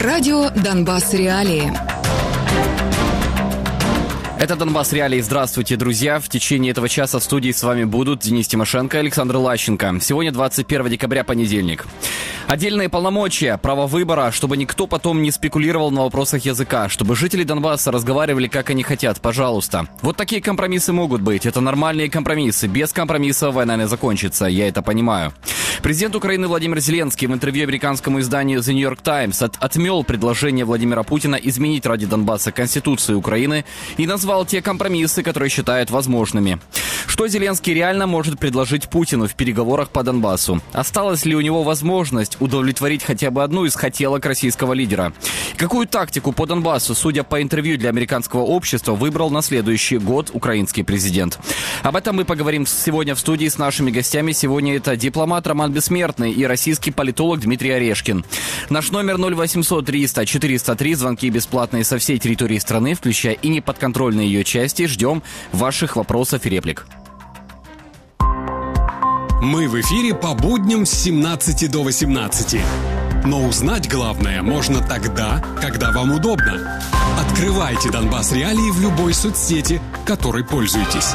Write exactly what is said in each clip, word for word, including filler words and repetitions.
Радио «Донбасс. Реалии». Это «Донбасс. Реалии». Здравствуйте, друзья. В течение этого часа в студии с вами будут Денис Тимошенко и Александр Лащенко. Сегодня двадцать первого декабря, понедельник. Отдельные полномочия, право выбора, чтобы никто потом не спекулировал на вопросах языка, чтобы жители Донбасса разговаривали, как они хотят, пожалуйста. Вот такие компромиссы могут быть. Это нормальные компромиссы. Без компромиссов война не закончится, я это понимаю. Президент Украины Владимир Зеленский в интервью американскому изданию The New York Times от- отмел предложение Владимира Путина изменить ради Донбасса Конституцию Украины и назвал те компромиссы, которые считает возможными. Что Зеленский реально может предложить Путину в переговорах по Донбассу? Осталась ли у него возможность удовлетворить хотя бы одну из хотелок российского лидера? Какую тактику по Донбассу, судя по интервью для американского общества, выбрал на следующий год украинский президент? Об этом мы поговорим сегодня в студии с нашими гостями. Сегодня это дипломат Роман Бессмертный и российский политолог Дмитрий Орешкин. Наш номер ноль восемьсот триста четыреста три. Звонки бесплатные со всей территории страны, включая и неподконтрольные ее части. Ждем ваших вопросов и реплик. Мы в эфире по будням с семнадцати до восемнадцати. Но узнать главное можно тогда, когда вам удобно. Открывайте «Донбасс. Реалии» в любой соцсети, которой пользуетесь.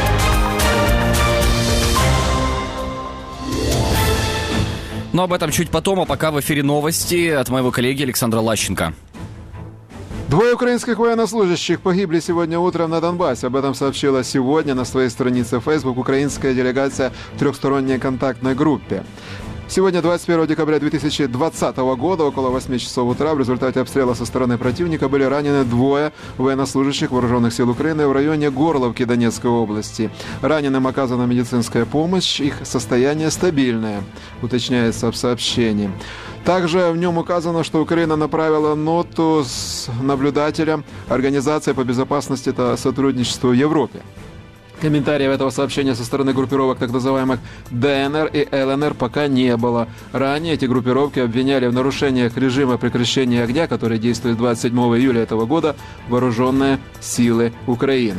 Но об этом чуть потом, а пока в эфире новости от моего коллеги Александра Лащенко. Двое украинских военнослужащих погибли сегодня утром на Донбассе. Об этом сообщила сегодня на своей странице в Facebook украинская делегация в трехсторонней контактной группе. Сегодня, двадцать первого декабря две тысячи двадцатого года, около восьми часов утра, в результате обстрела со стороны противника были ранены двое военнослужащих вооруженных сил Украины в районе Горловки Донецкой области. Раненым оказана медицинская помощь, их состояние стабильное, уточняется в сообщении. Также в нем указано, что Украина направила ноту с наблюдателя Организации по безопасности и сотрудничеству в Европе. Комментариев этого сообщения со стороны группировок так называемых ДНР и ЛНР пока не было. Ранее эти группировки обвиняли в нарушениях режима прекращения огня, который действует двадцать седьмого июля этого года, вооруженные силы Украины.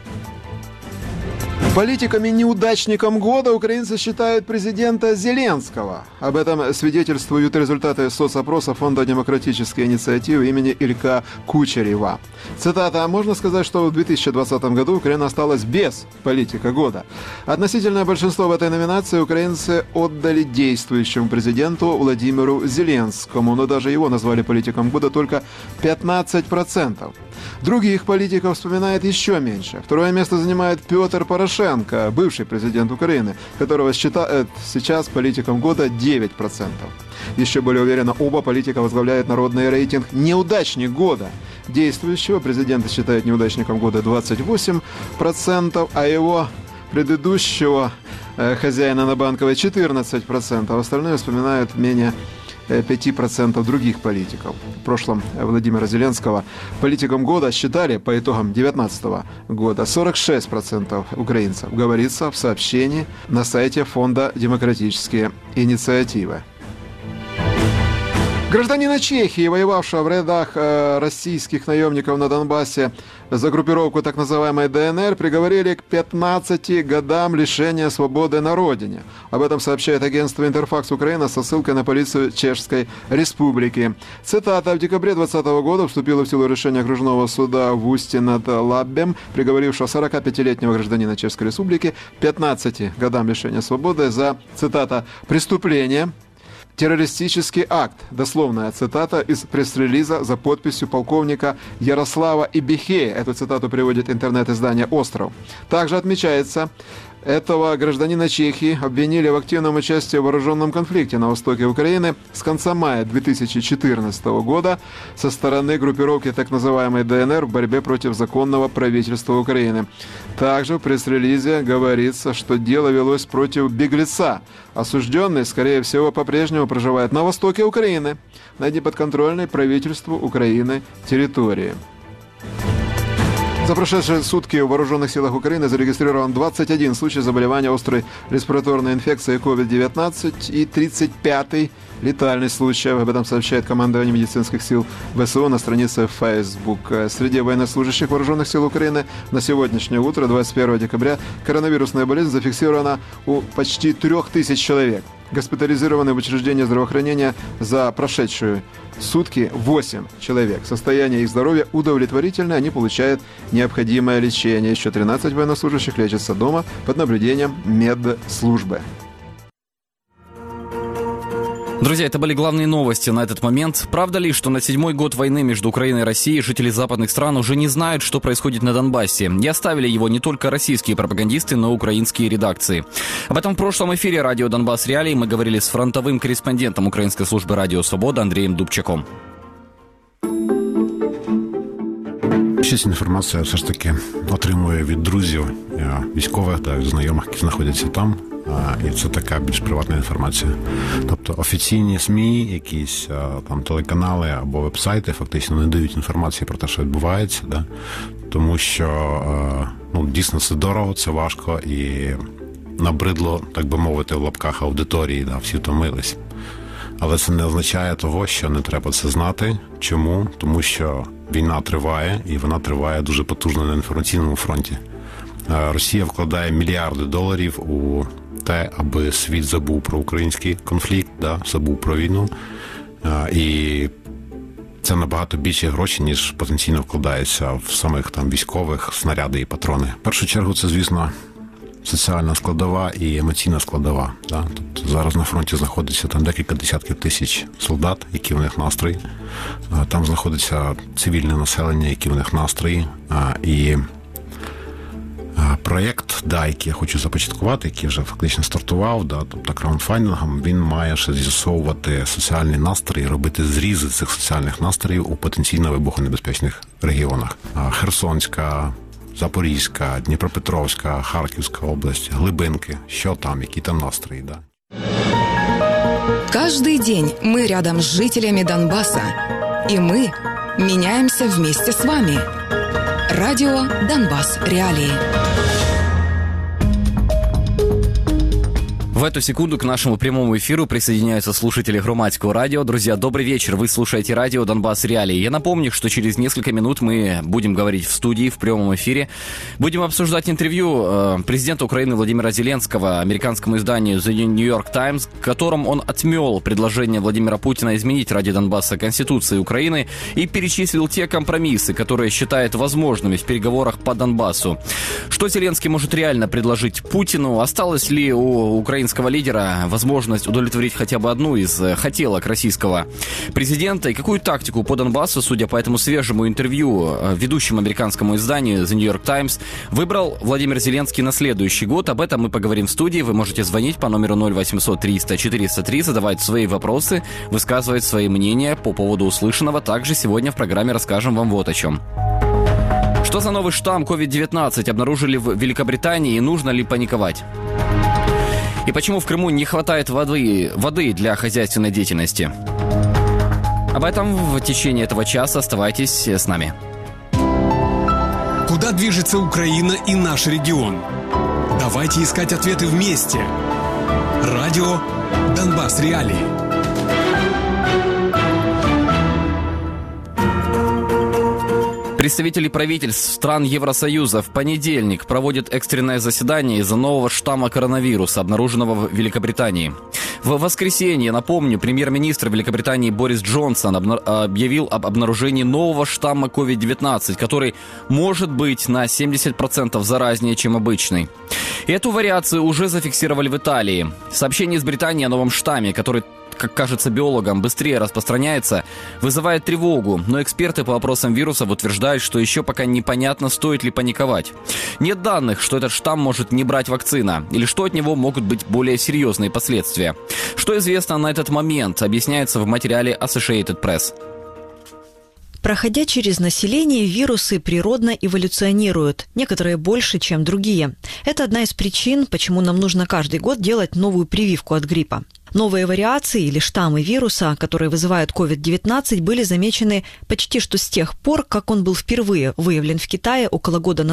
Политиком и неудачником года украинцы считают президента Зеленского. Об этом свидетельствуют результаты соцопроса Фонда демократической инициативы имени Илька Кучерева. Цитата: «Можно сказать, что в две тысячи двадцатом году Украина осталась без политика года. Относительное большинство в этой номинации украинцы отдали действующему президенту Владимиру Зеленскому, но даже его назвали политиком года только пятнадцать процентов. Других политиков вспоминает еще меньше. Второе место занимает Петр Порошенко, бывший президент Украины, которого считают сейчас политиком года девять процентов. Еще более уверенно, оба политика возглавляют народный рейтинг «Неудачник года». Действующего президента считают неудачником года двадцать восемь процентов, а его предыдущего э, хозяина на Банковой четырнадцать процентов. Остальные вспоминают менее пять процентов других политиков. В прошлом Владимира Зеленского политиком года считали по итогам две тысячи девятнадцатого года сорок шесть процентов украинцев, говорится в сообщении на сайте Фонда демократические инициативы. Гражданина Чехии, воевавшего в рядах э, российских наемников на Донбассе за группировку так называемой ДНР, приговорили к пятнадцати годам лишения свободы на родине. Об этом сообщает агентство «Интерфакс Украина» со ссылкой на полицию Чешской Республики. Цитата: «В декабре двадцатого года вступило в силу решение окружного суда в Усте над Лаббем, приговорившего сорокапятилетнего гражданина Чешской Республики к пятнадцати годам лишения свободы за, цитата, «преступление, террористический акт», дословная цитата из пресс-релиза за подписью полковника Ярослава Ибихея. Эту цитату приводит интернет-издание «Остров». Также отмечается, этого гражданина Чехии обвинили в активном участии в вооруженном конфликте на востоке Украины с конца мая две тысячи четырнадцатого года со стороны группировки так называемой ДНР в борьбе против законного правительства Украины. Также в пресс-релизе говорится, что дело велось против беглеца. Осужденный, скорее всего, по-прежнему проживает на востоке Украины, на неподконтрольной правительству Украины территории. За прошедшие сутки в Вооруженных силах Украины зарегистрирован двадцать один случай заболевания острой респираторной инфекцией ковид девятнадцать и тридцать пятый летальный случай. Об этом сообщает командование медицинских сил ВСУ на странице Facebook. Среди военнослужащих Вооруженных сил Украины на сегодняшнее утро, двадцать первого декабря, коронавирусная болезнь зафиксирована у почти трех тысяч человек. Госпитализированы в учреждении здравоохранения за прошедшие сутки восемь человек. Состояние их здоровья удовлетворительное, они получают необходимое лечение. Еще тринадцать военнослужащих лечатся дома под наблюдением медслужбы. Друзья, это были главные новости на этот момент. Правда ли, что на седьмой год войны между Украиной и Россией жители западных стран уже не знают, что происходит на Донбассе? И оставили его не только российские пропагандисты, но и украинские редакции. Об этом в прошлом эфире радио «Донбасс Реалии» мы говорили с фронтовым корреспондентом украинской службы «Радио Свобода» Андреем Дубчаком. Більшість інформація все ж таки отримує від друзів, військових та від знайомих, які знаходяться там. І це така більш приватна інформація. Тобто офіційні СМІ, якісь там телеканали або вебсайти фактично не дають інформації про те, що відбувається, да? Тому що ну, дійсно це дорого, це важко і набридло, так би мовити, в лапках аудиторії, да? Всі втомились. Але це не означає того, що не треба це знати. Чому? Тому що війна триває, і вона триває дуже потужно на інформаційному фронті. Росія вкладає мільярди доларів у те, аби світ забув про український конфлікт, да, забув про війну. І це набагато більше грошей, ніж потенційно вкладається в самих там військових, снаряди і патрони. В першу чергу це, звісно, соціальна складова і емоційна складова. Да? Тобто зараз на фронті знаходиться там декілька десятків тисяч солдат, які в них настрої. Там знаходиться цивільне населення, які в них настрої. І проєкт, да, який я хочу започаткувати, який вже фактично стартував, да, тобто краундфандингом, він має ще з'ясовувати соціальні настрої, робити зрізи цих соціальних настроїв у потенційно вибухонебезпечних регіонах. Херсонська, Запорізька, Дніпропетровська, Харківська область, Глибинки, що там, які там настрої, да. Каждый день мы рядом с жителями Донбасса, и мы меняемся вместе с вами. Радио «Донбасс Реалии». В эту секунду к нашему прямому эфиру присоединяются слушатели Громадского радио. Друзья, добрый вечер. Вы слушаете радио «Донбасс Реалии». Я напомню, что через несколько минут мы будем говорить в студии, в прямом эфире. Будем обсуждать интервью президента Украины Владимира Зеленского американскому изданию The New York Times, в котором он отмел предложение Владимира Путина изменить ради Донбасса Конституции Украины и перечислил те компромиссы, которые считает возможными в переговорах по Донбассу. Что Зеленский может реально предложить Путину? Осталось ли у украинского лидера возможность удовлетворить хотя бы одну из хотелок российского президента? И какую тактику по Донбассу, судя по этому свежему интервью ведущему американскому изданию The New York Times, выбрал Владимир Зеленский на следующий год? Об этом мы поговорим в студии. Вы можете звонить по номеру ноль восемьсот триста четыреста три, задавать свои вопросы, высказывать свои мнения по поводу услышанного. Также сегодня в программе расскажем вам вот о чем. Что за новый штамм ковид девятнадцать обнаружили в Великобритании и нужно ли паниковать? И почему в Крыму не хватает воды, воды для хозяйственной деятельности? Об этом в течение этого часа. Оставайтесь с нами. Куда движется Украина и наш регион? Давайте искать ответы вместе. Радио «Донбасс Реалии». Представители правительств стран Евросоюза в понедельник проводят экстренное заседание из-за нового штамма коронавируса, обнаруженного в Великобритании. В воскресенье, напомню, премьер-министр Великобритании Борис Джонсон объявил об обнаружении нового штамма ковид девятнадцать, который может быть на семьдесят процентов заразнее, чем обычный. И эту вариацию уже зафиксировали в Италии. Сообщение из Британии о новом штамме, который, как кажется биологам, быстрее распространяется, вызывает тревогу, но эксперты по вопросам вирусов утверждают, что еще пока непонятно, стоит ли паниковать. Нет данных, что этот штамм может не брать вакцина, или что от него могут быть более серьезные последствия. Что известно на этот момент, объясняется в материале Associated Press. Проходя через население, вирусы природно эволюционируют, некоторые больше, чем другие. Это одна из причин, почему нам нужно каждый год делать новую прививку от гриппа. Новые вариации или штаммы вируса, которые вызывают ковид девятнадцать, были замечены почти что с тех пор, как он был впервые выявлен в Китае около года назад.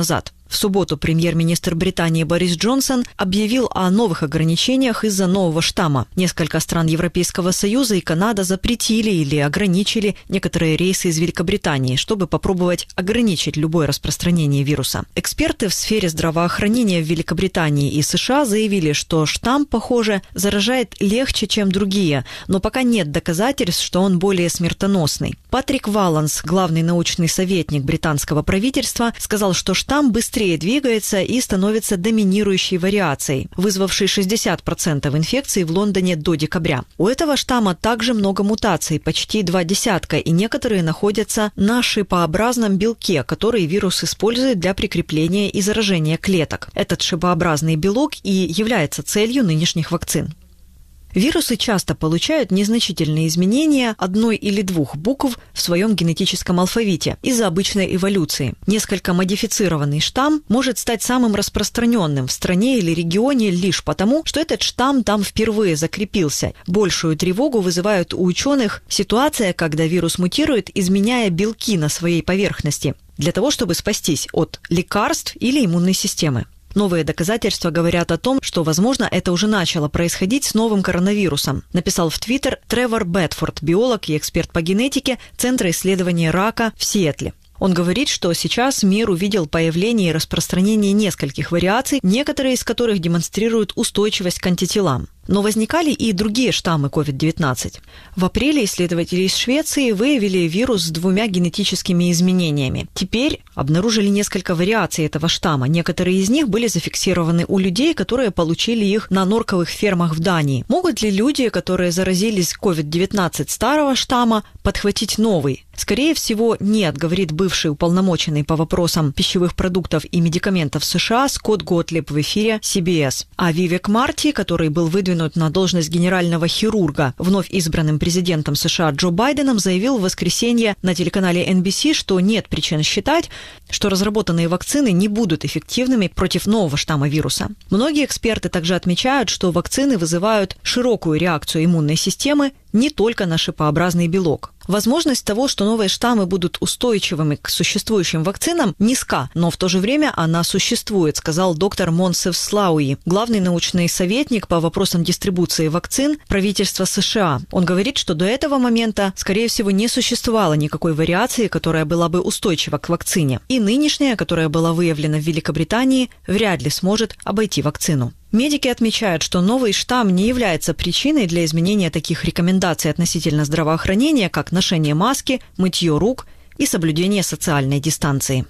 В субботу премьер-министр Британии Борис Джонсон объявил о новых ограничениях из-за нового штамма. Несколько стран Европейского Союза и Канада запретили или ограничили некоторые рейсы из Великобритании, чтобы попробовать ограничить любое распространение вируса. Эксперты в сфере здравоохранения в Великобритании и США заявили, что штамм, похоже, заражает легче, чем другие, но пока нет доказательств, что он более смертоносный. Патрик Валанс, главный научный советник британского правительства, сказал, что штамм быстрее двигается и становится доминирующей вариацией, вызвавшей шестьдесят процентов инфекций в Лондоне до декабря. У этого штамма также много мутаций, почти два десятка, и некоторые находятся на шипообразном белке, который вирус использует для прикрепления и заражения клеток. Этот шипообразный белок и является целью нынешних вакцин. Вирусы часто получают незначительные изменения одной или двух букв в своем генетическом алфавите из-за обычной эволюции. Несколько модифицированный штамм может стать самым распространенным в стране или регионе лишь потому, что этот штамм там впервые закрепился. Большую тревогу вызывают у ученых ситуация, когда вирус мутирует, изменяя белки на своей поверхности, для того, чтобы спастись от лекарств или иммунной системы. Новые доказательства говорят о том, что, возможно, это уже начало происходить с новым коронавирусом, написал в Твиттер Тревор Бетфорд, биолог и эксперт по генетике Центра исследования рака в Сиэтле. Он говорит, что сейчас мир увидел появление и распространение нескольких вариаций, некоторые из которых демонстрируют устойчивость к антителам. Но возникали и другие штаммы ковид девятнадцать. В апреле исследователи из Швеции выявили вирус с двумя генетическими изменениями. Теперь обнаружили несколько вариаций этого штамма. Некоторые из них были зафиксированы у людей, которые получили их на норковых фермах в Дании. Могут ли люди, которые заразились ковид девятнадцать старого штамма, подхватить новый? Скорее всего, нет, говорит бывший уполномоченный по вопросам пищевых продуктов и медикаментов США Скотт Готлиб в эфире си би эс. А Вивек Марти, который был выдвинут на должность генерального хирурга вновь избранным президентом США Джо Байденом, заявил в воскресенье на телеканале эн би си, что нет причин считать, что разработанные вакцины не будут эффективными против нового штамма вируса. Многие эксперты также отмечают, что вакцины вызывают широкую реакцию иммунной системы не только на шипообразный белок. Возможность того, что новые штаммы будут устойчивыми к существующим вакцинам, низка, но в то же время она существует, сказал доктор Монсев Слауи, главный научный советник по вопросам дистрибуции вакцин правительства США. Он говорит, что до этого момента, скорее всего, не существовало никакой вариации, которая была бы устойчива к вакцине. И нынешняя, которая была выявлена в Великобритании, вряд ли сможет обойти вакцину. Медики отмечают, что новый штамм не является причиной для изменения таких рекомендаций относительно здравоохранения, как ношение маски, мытье рук и соблюдение социальной дистанции.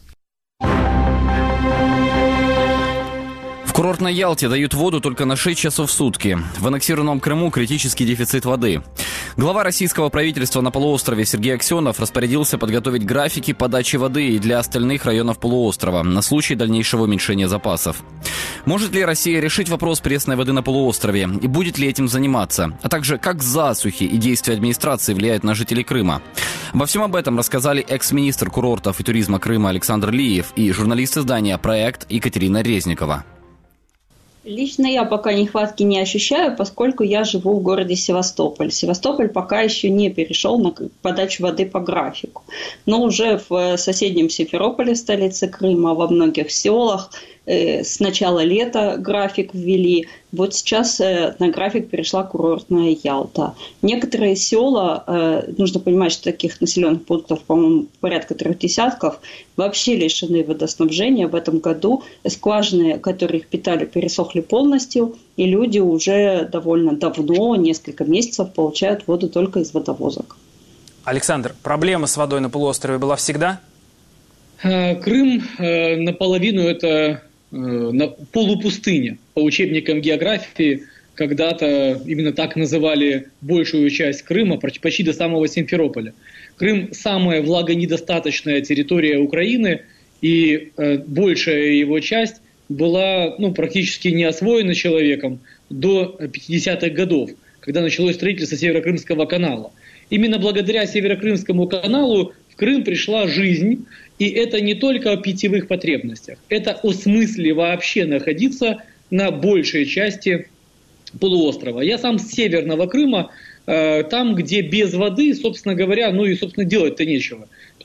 В курортной Ялте дают воду только на шесть часов в сутки. В аннексированном Крыму критический дефицит воды. Глава российского правительства на полуострове Сергей Аксенов распорядился подготовить графики подачи воды и для остальных районов полуострова на случай дальнейшего уменьшения запасов. Может ли Россия решить вопрос пресной воды на полуострове и будет ли этим заниматься? А также, как засухи и действия администрации влияют на жителей Крыма? Обо всем об этом рассказали экс-министр курортов и туризма Крыма Александр Лиев и журналист издания «Проект» Екатерина Резникова. Лично я пока нехватки не ощущаю, поскольку я живу в городе Севастополь. Севастополь пока еще не перешел на подачу воды по графику. Но уже в соседнем Симферополе, столице Крыма, во многих селах с начала лета график ввели. Вот сейчас на график перешла курортная Ялта. Некоторые села, нужно понимать, что таких населенных пунктов, по-моему, порядка трех десятков, вообще лишены водоснабжения. В этом году скважины, которые их питали, пересохли полностью, и люди уже довольно давно, несколько месяцев, получают воду только из водовозок. Александр, проблема с водой на полуострове была всегда? Крым наполовину это полупустыня. По учебникам географии когда-то именно так называли большую часть Крыма, почти до самого Симферополя. Крым – самая влагонедостаточная территория Украины, и большая его часть была ну, практически не освоена человеком до пятидесятых годов, когда началось строительство Северокрымского канала. Именно благодаря Северокрымскому каналу в Крым пришла жизнь, и это не только о питьевых потребностях, это о смысле вообще находиться на большей части полуострова. Я сам с Северного Крыма, э, там, где без воды, собственно говоря, ну и, собственно, делать-то нечего.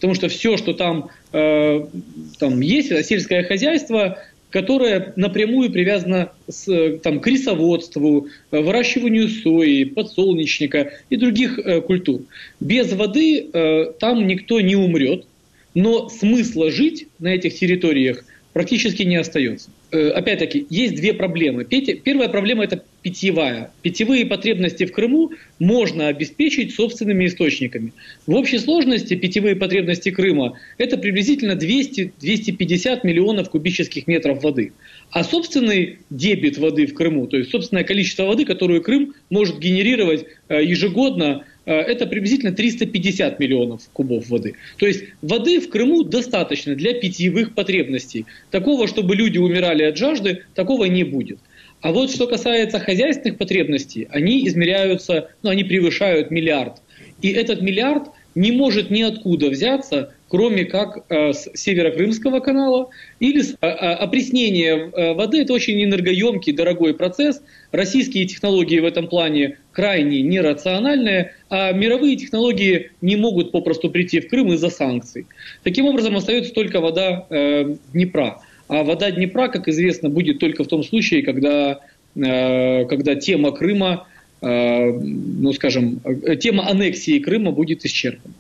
Потому что все, что там, э, там есть, это сельское хозяйство, которое напрямую привязано с, там, к рисоводству, выращиванию сои, подсолнечника и других э, культур. Без воды э, там никто не умрет, но смысла жить на этих территориях практически не остается. Э, опять-таки, есть две проблемы. Первая проблема – это питьевая. Питьевые потребности в Крыму можно обеспечить собственными источниками. В общей сложности питьевые потребности Крыма – это приблизительно двести - двести пятьдесят миллионов кубических метров воды. А собственный дебит воды в Крыму, то есть собственное количество воды, которую Крым может генерировать ежегодно, это приблизительно триста пятьдесят миллионов кубов воды. То есть воды в Крыму достаточно для питьевых потребностей. Такого, чтобы люди умирали от жажды, такого не будет. А вот что касается хозяйственных потребностей, они измеряются, ну, они превышают миллиард. И этот миллиард не может ниоткуда взяться, кроме как э, с Северокрымского канала или с, э, опреснение э, воды. Это очень энергоемкий, дорогой процесс. Российские технологии в этом плане крайне нерациональные, а мировые технологии не могут попросту прийти в Крым из-за санкций. Таким образом, остается только вода э, Днепра. А вода Днепра, как известно, будет только в том случае, когда, э, когда тема Крыма, э, ну скажем, тема аннексии Крыма будет исчерпана.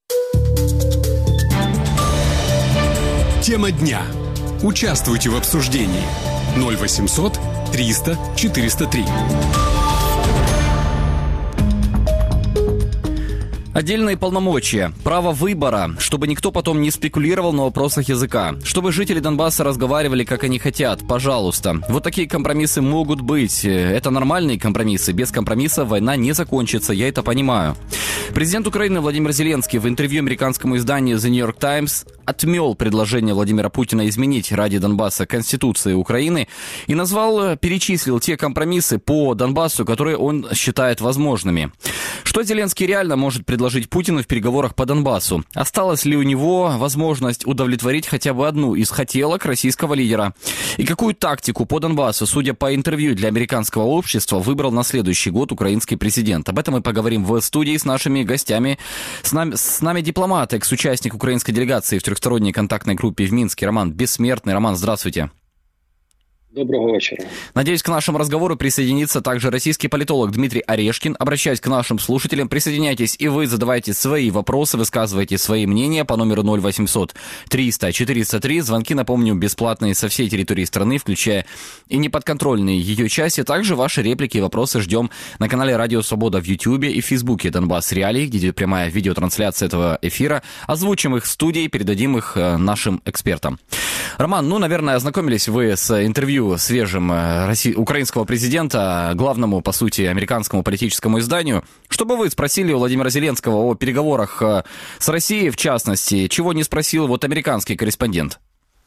Тема дня. Участвуйте в обсуждении. ноль восемьсот триста четыреста три. Отдельные полномочия, право выбора, чтобы никто потом не спекулировал на вопросах языка, чтобы жители Донбасса разговаривали, как они хотят, пожалуйста. Вот такие компромиссы могут быть. Это нормальные компромиссы. Без компромисса война не закончится, я это понимаю. Президент Украины Владимир Зеленский в интервью американскому изданию The New York Times отмел предложение Владимира Путина изменить ради Донбасса Конституции Украины и назвал, перечислил те компромиссы по Донбассу, которые он считает возможными. Что Зеленский реально может предложить Путину в переговорах по Донбассу? Осталась ли у него возможность удовлетворить хотя бы одну из хотелок российского лидера? И какую тактику по Донбассу, судя по интервью для американского общества, выбрал на следующий год украинский президент? Об этом мы поговорим в студии с нашими гостями. С нами, с нами дипломат, экс-участник украинской делегации в трехсторонней контактной группе в Минске Роман Бессмертный. Роман, здравствуйте. Доброго вечера. Надеюсь, к нашему разговору присоединится также российский политолог Дмитрий Орешкин. Обращаюсь к нашим слушателям. Присоединяйтесь и вы, задавайте свои вопросы, высказывайте свои мнения по номеру ноль восемьсот триста четыреста три. Звонки, напомню, бесплатные со всей территории страны, включая и неподконтрольные ее части. Также ваши реплики и вопросы ждем на канале Радио Свобода в Ютьюбе и в Фейсбуке Донбасс Реалии, где идет прямая видеотрансляция этого эфира. Озвучим их в студии, передадим их нашим экспертам. Роман, ну, наверное, ознакомились вы с интервью свежим россий... украинского президента главному, по сути, американскому политическому изданию. Что бы вы спросили у Владимира Зеленского о переговорах с Россией, в частности, чего не спросил вот американский корреспондент?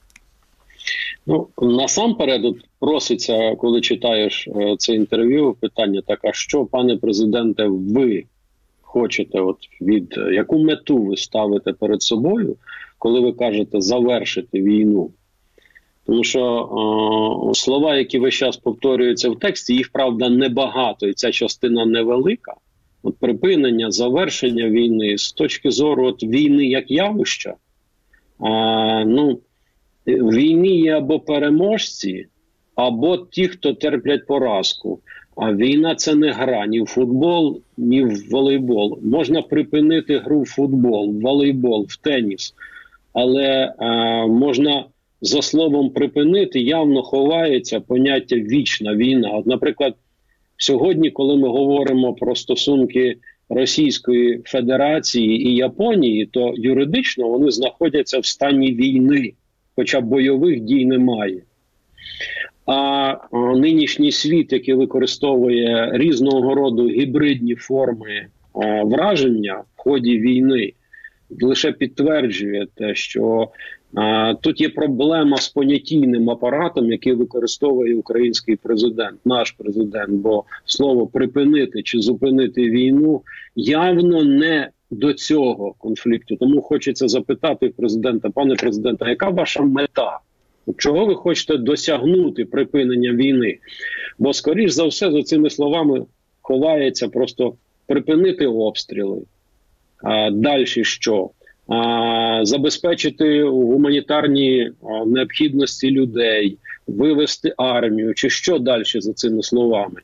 Ну, насамперед проситься, коли читаєш це інтерв'ю, питання так, а що, пане президенте, ви хочете, от від, яку мету ви ставите перед собою, коли ви кажете завершити війну? Тому що о, слова, які весь час повторюються в тексті, їх, правда, небагато, і ця частина невелика. От припинення, завершення війни з точки зору от війни як явища, а, ну, в війні є або переможці, або ті, хто терплять поразку. А війна – це не гра ні в футбол, ні в волейбол. Можна припинити гру в футбол, в волейбол, в теніс, але а, можна за словом «припинити» явно ховається поняття «вічна війна». От, наприклад, сьогодні, коли ми говоримо про стосунки Російської Федерації і Японії, то юридично вони знаходяться в стані війни, хоча бойових дій немає. А нинішній світ, який використовує різного роду гібридні форми а, враження в ході війни, лише підтверджує те, що а, тут є проблема з понятійним апаратом, який використовує український президент, наш президент, бо слово «припинити» чи «зупинити війну» явно не до цього конфлікту. Тому хочеться запитати президента, пане президенте, яка ваша мета? Чого ви хочете досягнути припинення війни? Бо, скоріш за все, за цими словами ховається просто припинити обстріли. А далі що? забезпечити гуманітарні необхідності людей, вивести армію, чи що далі за цими словами.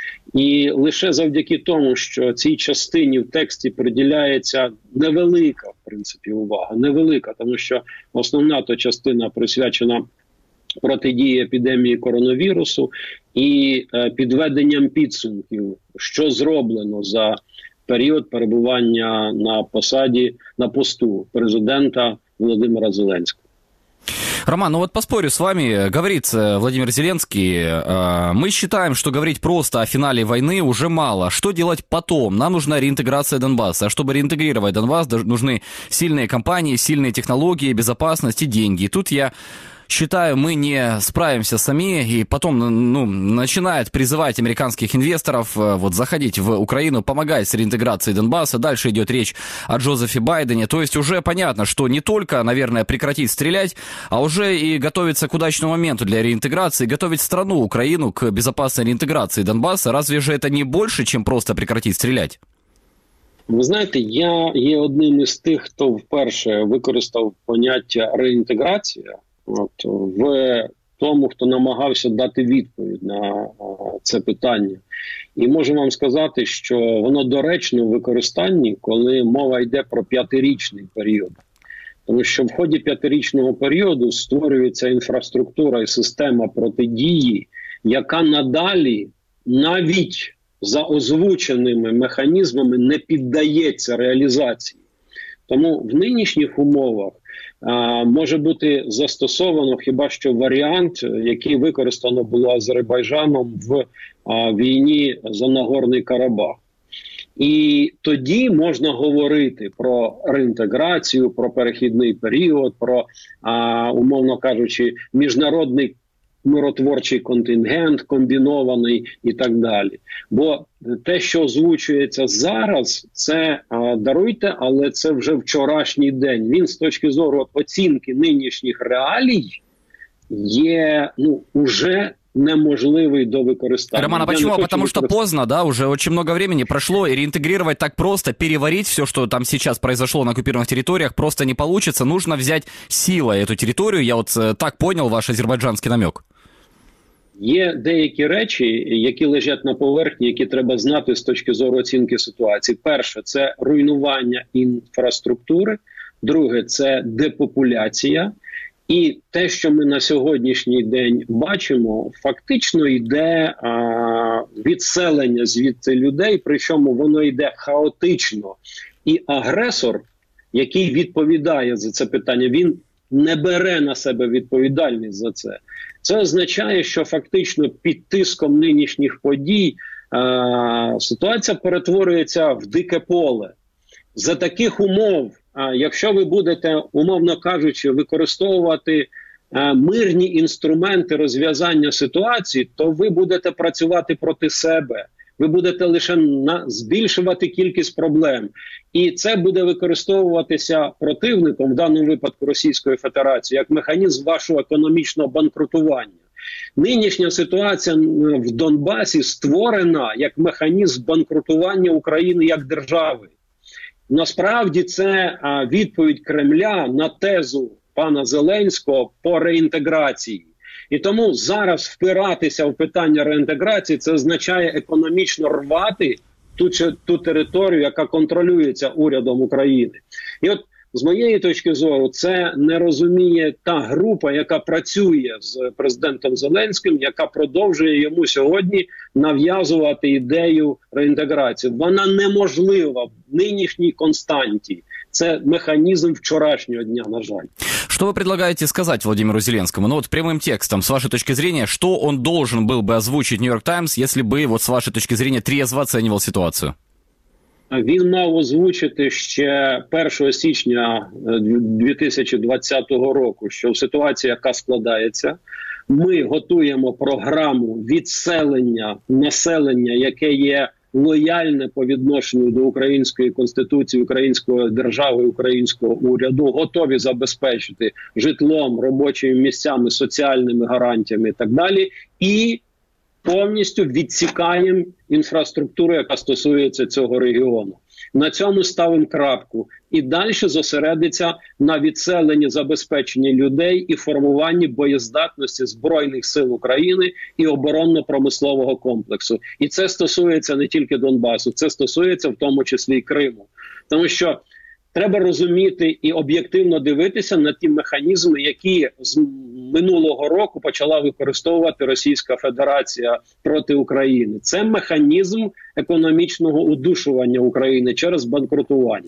І лише завдяки тому, що цій частині в тексті приділяється невелика, в принципі, увага, невелика, тому що основна то частина присвячена протидії епідемії коронавірусу і е, підведенням підсумків, що зроблено за період перебування на посаді, на посту президента Володимира Зеленского. Роман, ну вот поспорю с вами, говорит Владимир Зеленский, мы считаем, что говорить просто о финале войны уже мало. Что делать потом? Нам нужна реинтеграция Донбасса. А чтобы реинтегрировать Донбасс, нужны сильные компании, сильные технологии, безопасность и деньги. И тут я считаю, мы не справимся сами, и потом, ну, начинает призывать американских инвесторов вот заходить в Украину, помогать с реинтеграцией Донбасса. Дальше идет речь о Джозефе Байдене. То есть уже понятно, что не только, наверное, прекратить стрелять, а уже и готовиться к удачному моменту для реинтеграции, готовить страну, Украину, к безопасной реинтеграции Донбасса. Разве же это не больше, чем просто прекратить стрелять? Ви знаєте, я є одним із тих, хто вперше використав поняття реінтеграція. От, в тому, хто намагався дати відповідь на а, це питання. І можу вам сказати, що воно доречно в використанні, коли мова йде про п'ятирічний період. Тому що в ході п'ятирічного періоду створюється інфраструктура і система протидії, яка надалі навіть за озвученими механізмами не піддається реалізації. Тому в нинішніх умовах а, може бути застосовано хіба що варіант, який використано було Азербайджаном в а, війні за Нагорний Карабах. І тоді можна говорити про реінтеграцію, про перехідний період, про, а, умовно кажучи, міжнародний миротворчий контингент, комбінований і так далі. Бо те, що озвучується зараз, це, а, даруйте, але це вже вчорашній день. Він з точки зору оцінки нинішніх реалій є, ну, уже неможливый до використания. Роман, а почему? Потому что поздно, да, уже очень много времени прошло, и реинтегрировать так просто, переварить все, что там сейчас произошло на оккупированных территориях, просто не получится. Нужно взять силой эту территорию. Я вот так понял ваш азербайджанский намек. Є деякі речі, які лежать на поверхні, які треба знати з точки зору оцінки ситуації. Перше, це руйнування інфраструктури. Друге, це депопуляція. І те, що ми на сьогоднішній день бачимо, фактично йде а, відселення звідти людей, причому воно йде хаотично. І агресор, який відповідає за це питання, він не бере на себе відповідальність за це. Це означає, що фактично під тиском нинішніх подій а, ситуація перетворюється в дике поле. За таких умов, а, якщо ви будете, умовно кажучи, використовувати а, мирні інструменти розв'язання ситуації, то ви будете працювати проти себе. Ви будете лише на, збільшувати кількість проблем. І це буде використовуватися противником, в даному випадку Російською Федерацією, як механізм вашого економічного банкрутування. Нинішня ситуація в Донбасі створена як механізм банкрутування України як держави. Насправді це а, відповідь Кремля на тезу пана Зеленського по реінтеграції. І тому зараз впиратися в питання реінтеграції – це означає економічно рвати ту, ту територію, яка контролюється урядом України. І от з моєї точки зору це не розуміє та група, яка працює з президентом Зеленським, яка продовжує йому сьогодні нав'язувати ідею реінтеграції. Вона неможлива в нинішній константі. Это механизм вчерашнего дня, на жаль. Что вы предлагаете сказать Владимиру Зеленскому? Ну вот прямым текстом, с вашей точки зрения, что он должен был бы озвучить Нью-Йорк Таймс, если бы, вот с вашей точки зрения, трезво оценивал ситуацию? Він мав озвучити ще першого січня дві тисячі двадцятого року, що в ситуації, яка складається, ми готуємо програму відселення населення, яке є лояльне по відношенню до української конституції, української держави, українського уряду, готові забезпечити житлом, робочими місцями, соціальними гарантіями і так далі. І повністю відсікаємо інфраструктуру, яка стосується цього регіону. На цьому ставимо крапку. І далі зосередиться на відселенні, забезпеченні людей і формуванні боєздатності Збройних сил України і оборонно-промислового комплексу. І це стосується не тільки Донбасу, це стосується в тому числі і Криму. Тому що треба розуміти і об'єктивно дивитися на ті механізми, які з минулого року почала використовувати Російська Федерація проти України. Це механізм економічного удушування України через банкрутування.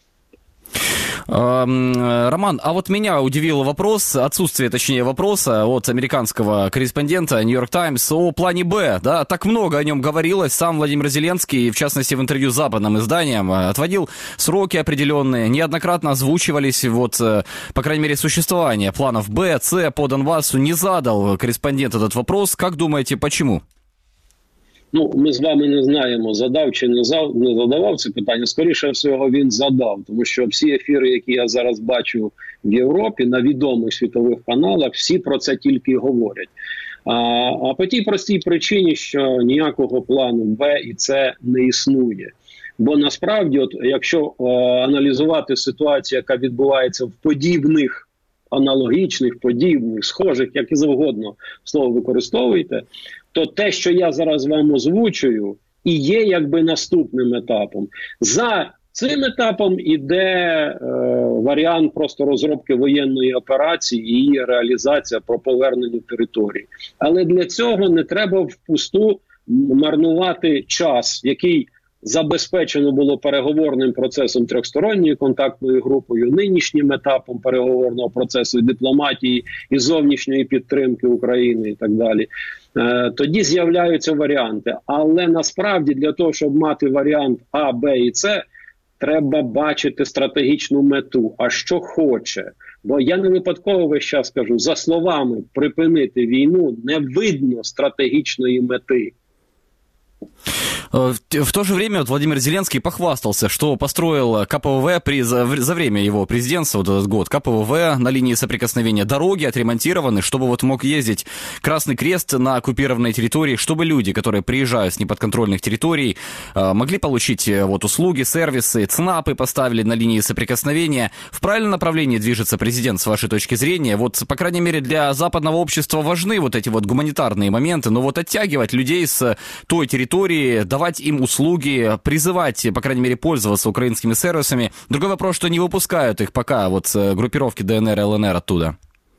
Роман, а вот меня удивил вопрос, отсутствие, точнее, вопроса от американского корреспондента Нью-Йорк Таймс о плане «Б». Да? Так много о нем говорилось. Сам Владимир Зеленский, в частности, в интервью с западным изданием, отводил сроки определенные, неоднократно озвучивались, вот, по крайней мере, существование планов «Б», «С» по Донбассу. Не задал корреспондент этот вопрос. Как думаете, почему? Ну, ми з вами не знаємо, задав чи не задавав це питання. Скоріше всього, він задав, тому що всі ефіри, які я зараз бачу в Європі, на відомих світових каналах, всі про це тільки говорять. А, а по тій простій причині, що ніякого плану Б і С не існує. Бо насправді, от, якщо о, аналізувати ситуацію, яка відбувається в подібних, аналогічних, подібних, схожих, як і завгодно слово використовуєте, то те, що я зараз вам озвучую, і є якби наступним етапом. За цим етапом іде е, варіант просто розробки воєнної операції і її реалізація про повернення території. Але для цього не треба впусту марнувати час, який забезпечено було переговорним процесом трьохсторонньою контактною групою, нинішнім етапом переговорного процесу і дипломатії, і зовнішньої підтримки України і так далі. Е, тоді з'являються варіанти. Але насправді для того, щоб мати варіант А, Б і С, треба бачити стратегічну мету, а що хоче. Бо я не випадково весь час кажу, за словами припинити війну не видно стратегічної мети. В то же время вот Владимир Зеленский похвастался, что построил ка пэ вэ вэ при, за, за время его президентства, вот этот год, ка пэ вэ вэ на линии соприкосновения, дороги отремонтированы, чтобы вот мог ездить Красный Крест на оккупированной территории, чтобы люди, которые приезжают с неподконтрольных территорий, могли получить вот услуги, сервисы, ЦНАПы поставили на линии соприкосновения. В правильном направлении движется президент, с вашей точки зрения. Вот, по крайней мере, для западного общества важны вот эти вот гуманитарные моменты, но вот оттягивать людей с той территории, давать им услуги, призывать, по крайней мере, пользоваться украинскими сервисами. Другой вопрос, что не выпускают их пока, вот группировки Дэ эн эр, эл ен ер оттуда.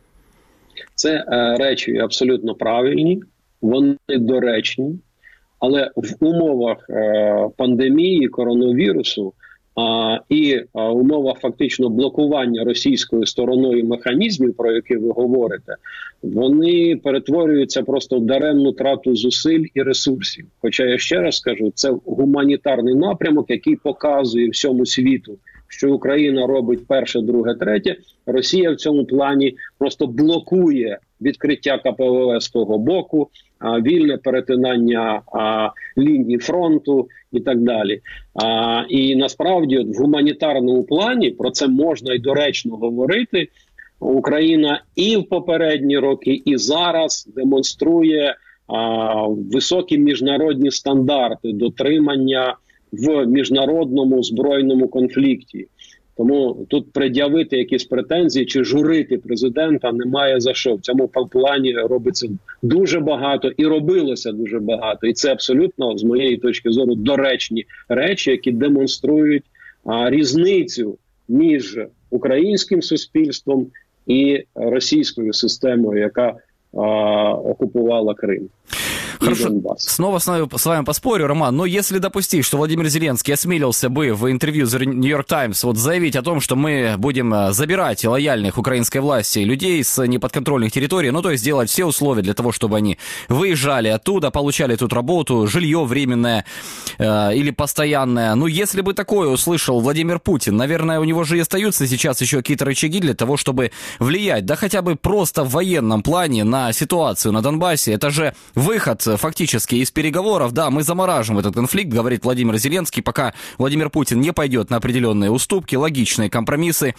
Це е, речі абсолютно правильні, вони доречні, але в умовах е, пандемії, коронавірусу а, і а, умовах фактично блокування російською стороною механізмів, про які ви говорите, вони перетворюються просто в даремну трату зусиль і ресурсів. Хоча, я ще раз скажу, це гуманітарний напрямок, який показує всьому світу, що Україна робить перше, друге, третє. Росія в цьому плані просто блокує відкриття ка пе вэ вэ з того боку, а, вільне перетинання а, лінії фронту і так далі. А, і насправді от, в гуманітарному плані про це можна і доречно говорити. Україна і в попередні роки, і зараз демонструє а, високі міжнародні стандарти дотримання в міжнародному збройному конфлікті. Тому тут пред'явити якісь претензії чи журити президента немає за що. В цьому плані робиться дуже багато і робилося дуже багато. І це абсолютно, з моєї точки зору, доречні речі, які демонструють а, різницю між українським суспільством и российскую систему, яка а, оккупувала Крым. Хорошо, снова с вами, с вами поспорю, Роман, но если допустить, что Владимир Зеленский осмелился бы в интервью за Нью-Йорк Таймс вот заявить о том, что мы будем забирать лояльных украинской власти людей с неподконтрольных территорий, ну то есть делать все условия для того, чтобы они выезжали оттуда, получали тут работу, жилье временное э, или постоянное. Ну если бы такое услышал Владимир Путин, наверное, у него же и остаются сейчас еще какие-то рычаги для того, чтобы влиять, да хотя бы просто в военном плане на ситуацию на Донбассе. Это же выход фактически из переговоров. Да, мы замораживаем этот конфликт, говорит Владимир Зеленский, пока Владимир Путин не пойдет на определенные уступки, логичные компромиссы.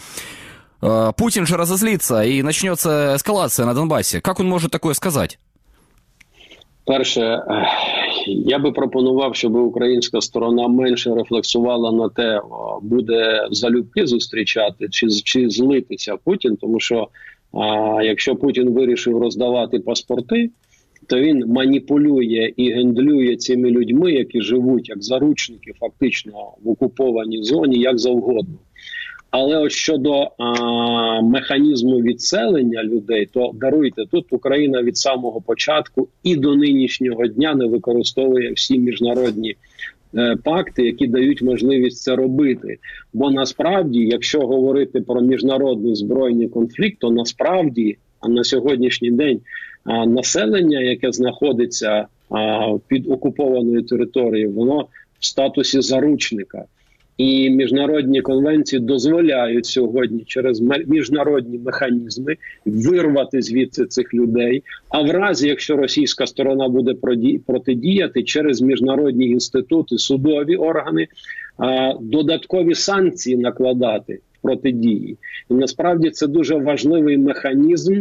Путин же разозлится и начнется эскалация на Донбассе. Как он может такое сказать? Перше, Я би пропонував, щоб українська сторона менше рефлексувала на те, буде залюбки зустрічати чи, чи злитися Путін, тому що а, якщо Путін вирішив роздавати паспорти, то він маніпулює і гендлює цими людьми, які живуть як заручники фактично в окупованій зоні, як завгодно. Але от щодо а, механізму відселення людей, то даруйте, тут Україна від самого початку і до нинішнього дня не використовує всі міжнародні е, пакти, які дають можливість це робити. Бо насправді, якщо говорити про міжнародний збройний конфлікт, то насправді, а на сьогоднішній день, а, населення, яке знаходиться а, під окупованою територією, воно в статусі заручника. І міжнародні конвенції дозволяють сьогодні через міжнародні механізми вирвати звідси цих людей. А в разі, якщо російська сторона буде протидіяти, через міжнародні інститути, судові органи, додаткові санкції накладати в протидії. І насправді це дуже важливий механізм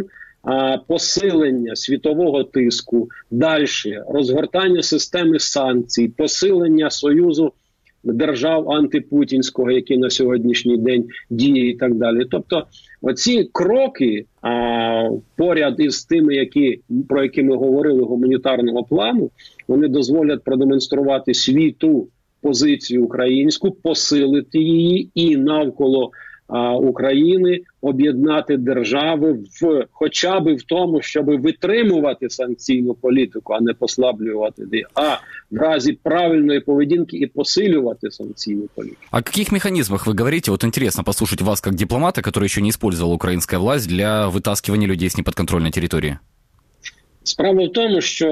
посилення світового тиску, далі розгортання системи санкцій, посилення союзу держав антипутінського, який на сьогоднішній день діє і так далі. Тобто оці кроки а, поряд із тими, які, про які ми говорили, гуманітарного плану, вони дозволять продемонструвати світу позицію українську, посилити її і навколо а, України об'єднати держави в, хоча б в тому, щоб витримувати санкційну політику, а не послаблювати її, а в разі правильной поведінки и посиливать санкційну політику. О каких механизмах вы говорите? Вот интересно послушать вас как дипломата, который еще не использовал украинская власть для вытаскивания людей с неподконтрольной территории. Справа в тому, що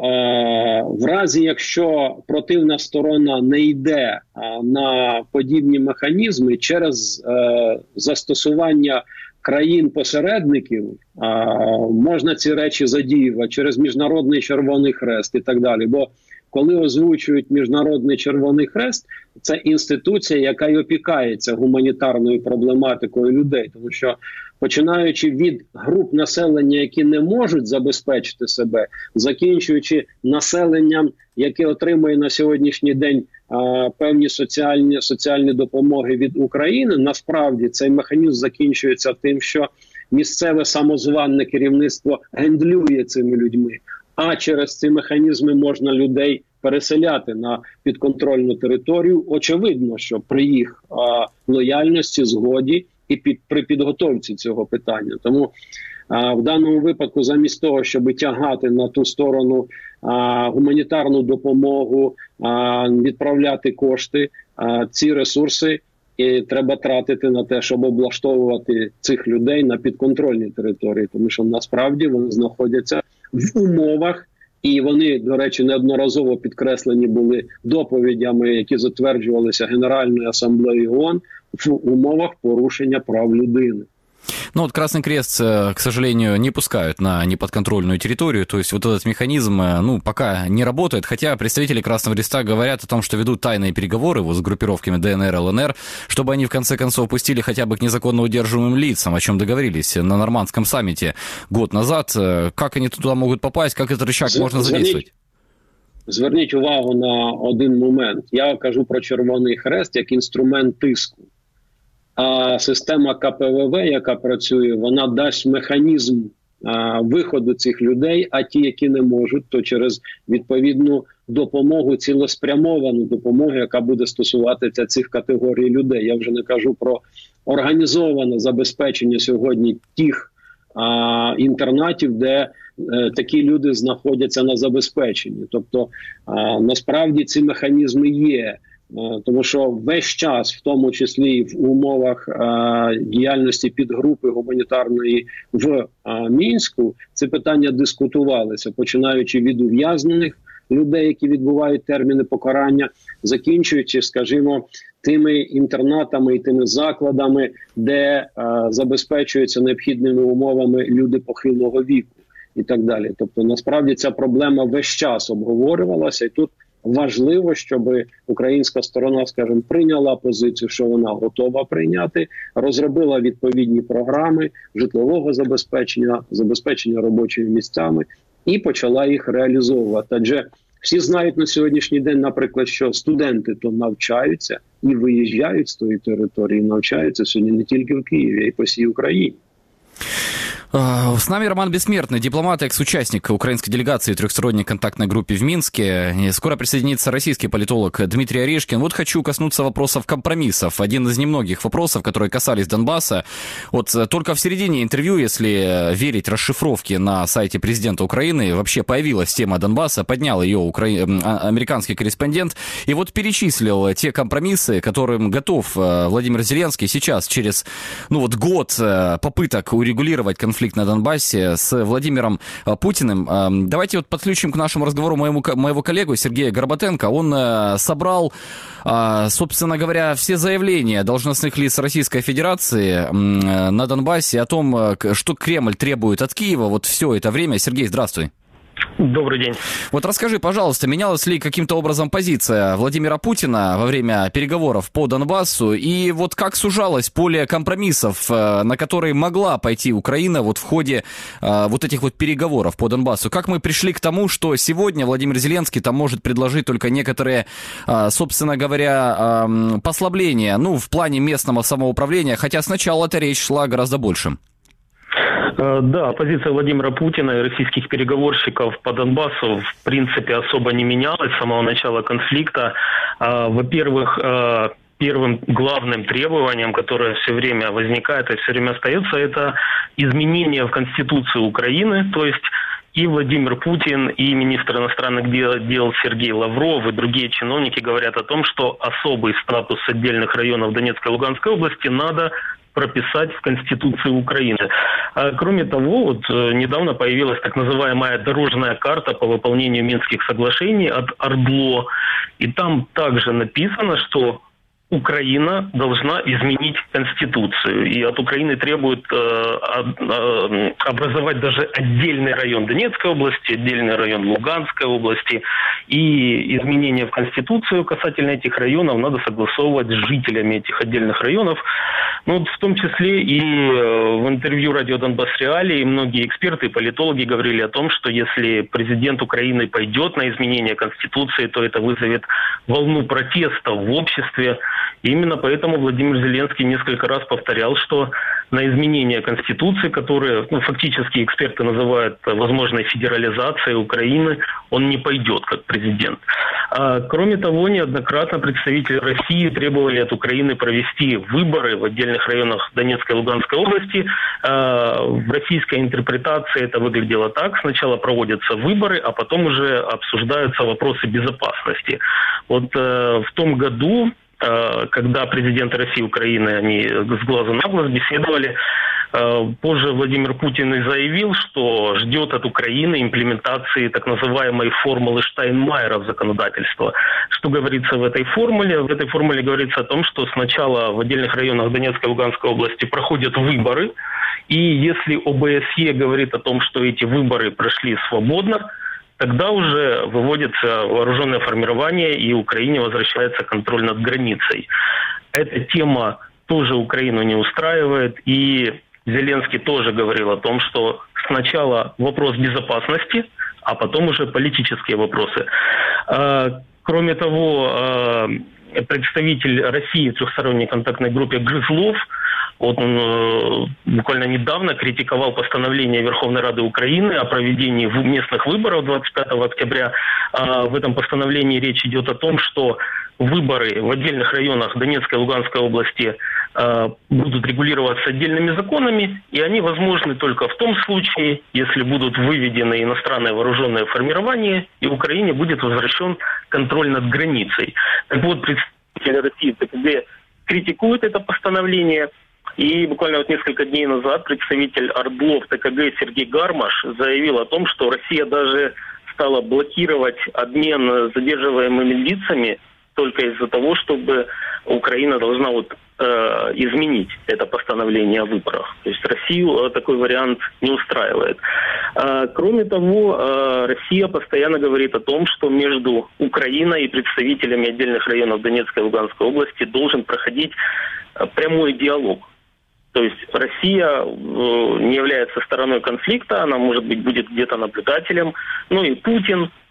е, в разі, якщо противна сторона не йде е, на подібні механізми через е, застосування країн-посередників, е, можна ці речі задіювати через Міжнародний Червоний Хрест і так далі. Бо коли озвучують Міжнародний Червоний Хрест, це інституція, яка й опікається гуманітарною проблематикою людей. Тому що, починаючи від груп населення, які не можуть забезпечити себе, закінчуючи населенням, яке отримує на сьогоднішній день а, певні соціальні, соціальні допомоги від України, насправді цей механізм закінчується тим, що місцеве самозванне керівництво гендлює цими людьми. А через ці механізми можна людей переселяти на підконтрольну територію. Очевидно, що при їх а, лояльності, згоді і під, при підготовці цього питання. Тому а, в даному випадку замість того, щоб тягати на ту сторону а, гуманітарну допомогу, а, відправляти кошти, а, ці ресурси і треба тратити на те, щоб облаштовувати цих людей на підконтрольній території. Тому що насправді вони знаходяться в умовах, і вони, до речі, неодноразово підкреслені були доповідями, які затверджувалися Генеральною асамблеєю ООН, в умовах порушення прав людини. Ну вот Красный Крест, к сожалению, не пускают на неподконтрольную территорию, то есть вот этот механизм, ну, пока не работает, хотя представители Красного Креста говорят о том, что ведут тайные переговоры вот с группировками ДНР, ЛНР, чтобы они в конце концов пустили хотя бы к незаконно удерживаемым лицам, о чем договорились на нормандском саммите год назад. Как они туда могут попасть, как этот рычаг можно задействовать? Зверніть увагу на один момент. Я кажу про Червоний Хрест як інструмент тиску. А система ка пе ве ве, яка працює, вона дасть механізм а, виходу цих людей, а ті, які не можуть, то через відповідну допомогу, цілеспрямовану допомогу, яка буде стосуватися цих категорій людей. Я вже не кажу про організоване забезпечення сьогодні тих а, інтернатів, де е, такі люди знаходяться на забезпеченні. Тобто, а, насправді ці механізми є. Тому що весь час, в тому числі і в умовах а, діяльності підгрупи гуманітарної в а, Мінську, це питання дискутувалися, починаючи від ув'язнених людей, які відбувають терміни покарання, закінчуючи, скажімо, тими інтернатами і тими закладами, де а, забезпечуються необхідними умовами люди похилого віку і так далі. Тобто, насправді, ця проблема весь час обговорювалася, і тут важливо, щоб українська сторона, скажімо, прийняла позицію, що вона готова прийняти, розробила відповідні програми житлового забезпечення, забезпечення робочими місцями і почала їх реалізовувати. Адже Всі знають на сьогоднішній день, наприклад, що студенти то навчаються і виїжджають з тої території, навчаються сьогодні не тільки в Києві, а й по всій Україні. С нами Роман Бессмертный, дипломат и экс-участник украинской делегации в трехсторонней контактной группе в Минске. И скоро присоединится российский политолог Дмитрий Орешкин. Вот хочу коснуться вопросов компромиссов. Один из немногих вопросов, которые касались Донбасса. Вот только в середине интервью, если верить расшифровке на сайте президента Украины, вообще появилась тема Донбасса, поднял ее укра... американский корреспондент. И вот перечислил те компромиссы, которым готов Владимир Зеленский сейчас, через ну вот год попыток урегулировать конфликт на Донбассе с Владимиром Путиным. Давайте вот подключим к нашему разговору моему, моего коллегу Сергея Горбатенко. Он собрал, собственно говоря, все заявления должностных лиц Российской Федерации на Донбассе о том, что Кремль требует от Киева вот все это время. Сергей, здравствуй. Добрый день. Вот расскажи, пожалуйста, менялась ли каким-то образом позиция Владимира Путина во время переговоров по Донбассу, и вот как сужалось поле компромиссов, на которые могла пойти Украина вот в ходе а, вот этих вот переговоров по Донбассу? Как мы пришли к тому, что сегодня Владимир Зеленский там может предложить только некоторые, а, собственно говоря, а, послабления, ну, в плане местного самоуправления, хотя сначала-то речь шла гораздо больше. Да, позиция Владимира Путина и российских переговорщиков по Донбассу в принципе особо не менялась с самого начала конфликта. Во-первых, первым главным требованием, которое все время возникает и все время остается, это изменение в Конституцию Украины, то есть и Владимир Путин, и министр иностранных дел Сергей Лавров, и другие чиновники говорят о том, что особый статус отдельных районов Донецкой и Луганской области надо прописать в Конституции Украины. А, кроме того, вот недавно появилась так называемая дорожная карта по выполнению Минских соглашений от ОРДЛО. И там также написано, что Украина должна изменить Конституцию. И от Украины требуют э, э, образовать даже отдельный район Донецкой области, отдельный район Луганской области. И изменения в Конституцию касательно этих районов надо согласовывать с жителями этих отдельных районов. Ну, вот в том числе и в интервью радио «Донбасс Реалии» многие эксперты и политологи говорили о том, что если президент Украины пойдет на изменение Конституции, то это вызовет волну протеста в обществе. И именно поэтому Владимир Зеленский несколько раз повторял, что на изменение Конституции, которые ну, фактически эксперты называют возможной федерализацией Украины, он не пойдет как президент. А, кроме того, неоднократно представители России требовали от Украины провести выборы в отдельных районах Донецкой и Луганской области. А, в российской интерпретации это выглядело так. Сначала проводятся выборы, а потом уже обсуждаются вопросы безопасности. Вот а, в том году, когда президенты России и Украины, они с глазу на глаз беседовали, позже Владимир Путин и заявил, что ждет от Украины имплементации так называемой формулы Штайнмайера в законодательство. Что говорится в этой формуле? В этой формуле говорится о том, что сначала в отдельных районах Донецкой и Луганской области проходят выборы, и если ОБСЕ говорит о том, что эти выборы прошли свободно, тогда уже выводится вооруженное формирование, и Украине возвращается контроль над границей. Эта тема тоже Украину не устраивает, и Зеленский тоже говорил о том, что сначала вопрос безопасности, а потом уже политические вопросы. Кроме того, представитель России в трехсторонней контактной группе Грызлов, вот он буквально недавно критиковал постановление Верховной Рады Украины о проведении местных выборов двадцать пятого октября. В этом постановлении речь идет о том, что выборы в отдельных районах Донецкой и Луганской области будут регулироваться отдельными законами, и они возможны только в том случае, если будут выведены иностранные вооруженные формирования, и Украине будет возвращен контроль над границей. Так вот, представители России ТКГ критикуют это постановление, и буквально вот несколько дней назад представитель ОРДЛО в ТКГ Сергей Гармаш заявил о том, что Россия даже стала блокировать обмен задерживаемыми лицами только из-за того, чтобы Украина должна вот э, изменить это постановление о выборах. То есть Россию такой вариант не устраивает. Э, кроме того, э, Россия постоянно говорит о том, что между Украиной и представителями отдельных районов Донецкой и Луганской области должен проходить э, прямой диалог. То есть Россия э, не является стороной конфликта, она, может быть, будет где-то наблюдателем. Ну и Путин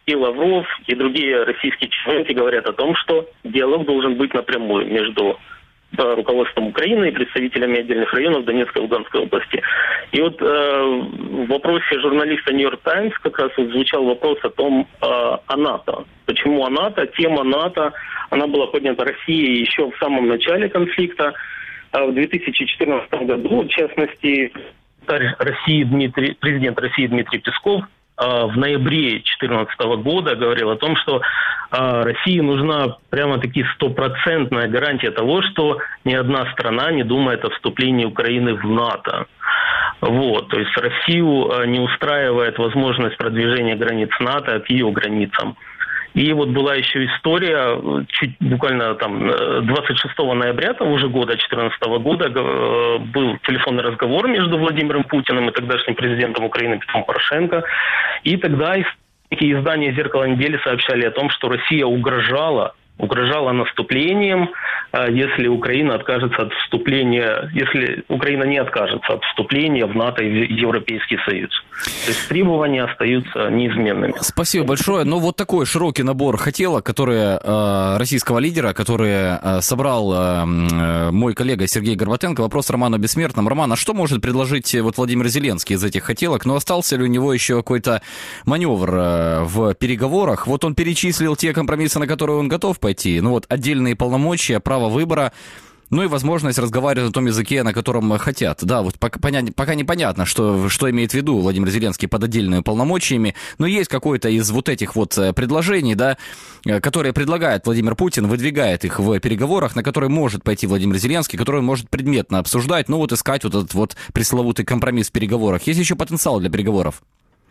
и Лавров, и другие российские чиновники говорят о том, что диалог должен быть напрямую между руководством Украины и представителями отдельных районов Донецкой и Луганской области. И вот э, в вопросе журналиста New York Times как раз вот звучал вопрос о том, э, о НАТО. Почему о НАТО? Тема НАТО, она была поднята Россией еще в самом начале конфликта. А в две тысячи четырнадцатом году, в частности, России Дмитрий, президент России Дмитрий Песков в ноябре две тысячи четырнадцатого года говорил о том, что России нужна прямо-таки стопроцентная гарантия того, что ни одна страна не думает о вступлении Украины в НАТО. Вот, то есть Россию не устраивает возможность продвижения границ НАТО к ее границам. И вот была еще история, чуть буквально там двадцать шестого ноября того же года, две тысячи четырнадцатого года, был телефонный разговор между Владимиром Путиным и тогдашним президентом Украины Петром Порошенко. И тогда издания «Зеркало недели» сообщали о том, что Россия угрожала, угрожала наступлением, если Украина откажется от вступления, если Украина не откажется от вступления в НАТО и в Европейский Союз. То есть требования остаются неизменными. Спасибо большое. Ну, вот такой широкий набор хотелок, которые э, российского лидера, которые э, собрал э, мой коллега Сергей Горбатенко. Вопрос Роману Бессмертному. Роман, а что может предложить вот Владимир Зеленский из этих хотелок? Ну, остался ли у него еще какой-то маневр э, в переговорах? Вот он перечислил те компромиссы, на которые он готов пойти. Ну, вот отдельные полномочия, право выбора, ну и возможность разговаривать на том языке, на котором хотят. Да, вот пока, понять, пока непонятно, что, что имеет в виду Владимир Зеленский под отдельными полномочиями, но есть какое-то из вот этих вот предложений, да, которые предлагает Владимир Путин, выдвигает их в переговорах, на которые может пойти Владимир Зеленский, которые он может предметно обсуждать, ну вот искать вот этот вот пресловутый компромисс в переговорах. Есть еще потенциал для переговоров?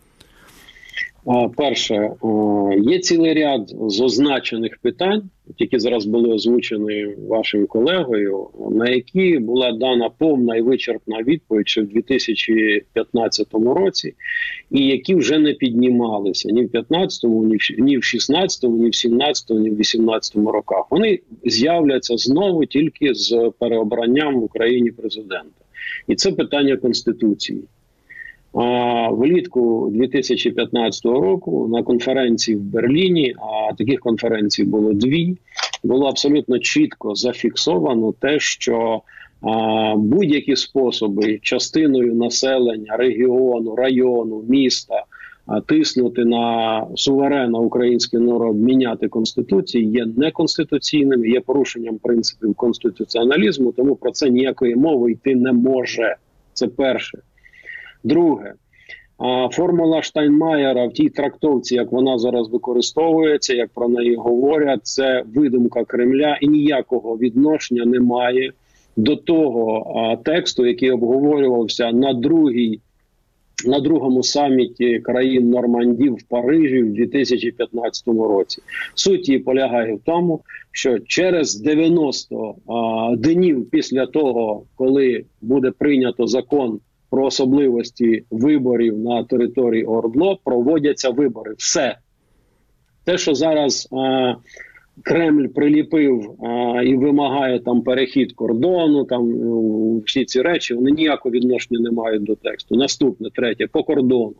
Перше, є цілий ряд з означених питань, які зараз були озвучені вашим колегою, на які була дана повна і вичерпна відповідь ще в дві тисячі п'ятнадцятому році, і які вже не піднімалися ні в п'ятнадцятому, ні в шістнадцятому, ні в сімнадцятому, ні в вісімнадцятому роках. Вони з'являться знову тільки з переобранням в Україні президента. І це питання Конституції. Влітку дві тисячі п'ятнадцятого року на конференції в Берліні, а таких конференцій було дві, було абсолютно чітко зафіксовано те, що а, будь-які способи частиною населення, регіону, району, міста а, тиснути на суверенна український народ, міняти Конституцію є неконституційними, є порушенням принципів конституціоналізму, тому про це ніякої мови йти не може. Це перше. Друге, формула Штайнмаєра в тій трактовці, як вона зараз використовується, як про неї говорять, це видумка Кремля і ніякого відношення не має до того тексту, який обговорювався на другій, на другому саміті країн Нормандії в Парижі в дві тисячі п'ятнадцятому році. Суть її полягає в тому, що через дев'яносто а, днів після того, коли буде прийнято закон про особливості виборів на території ОРДЛО, проводяться вибори. Все. Те, що зараз а, Кремль приліпив а, і вимагає там перехід кордону, там всі ці речі, вони ніякого відношення не мають до тексту. Наступне, третє, по кордону.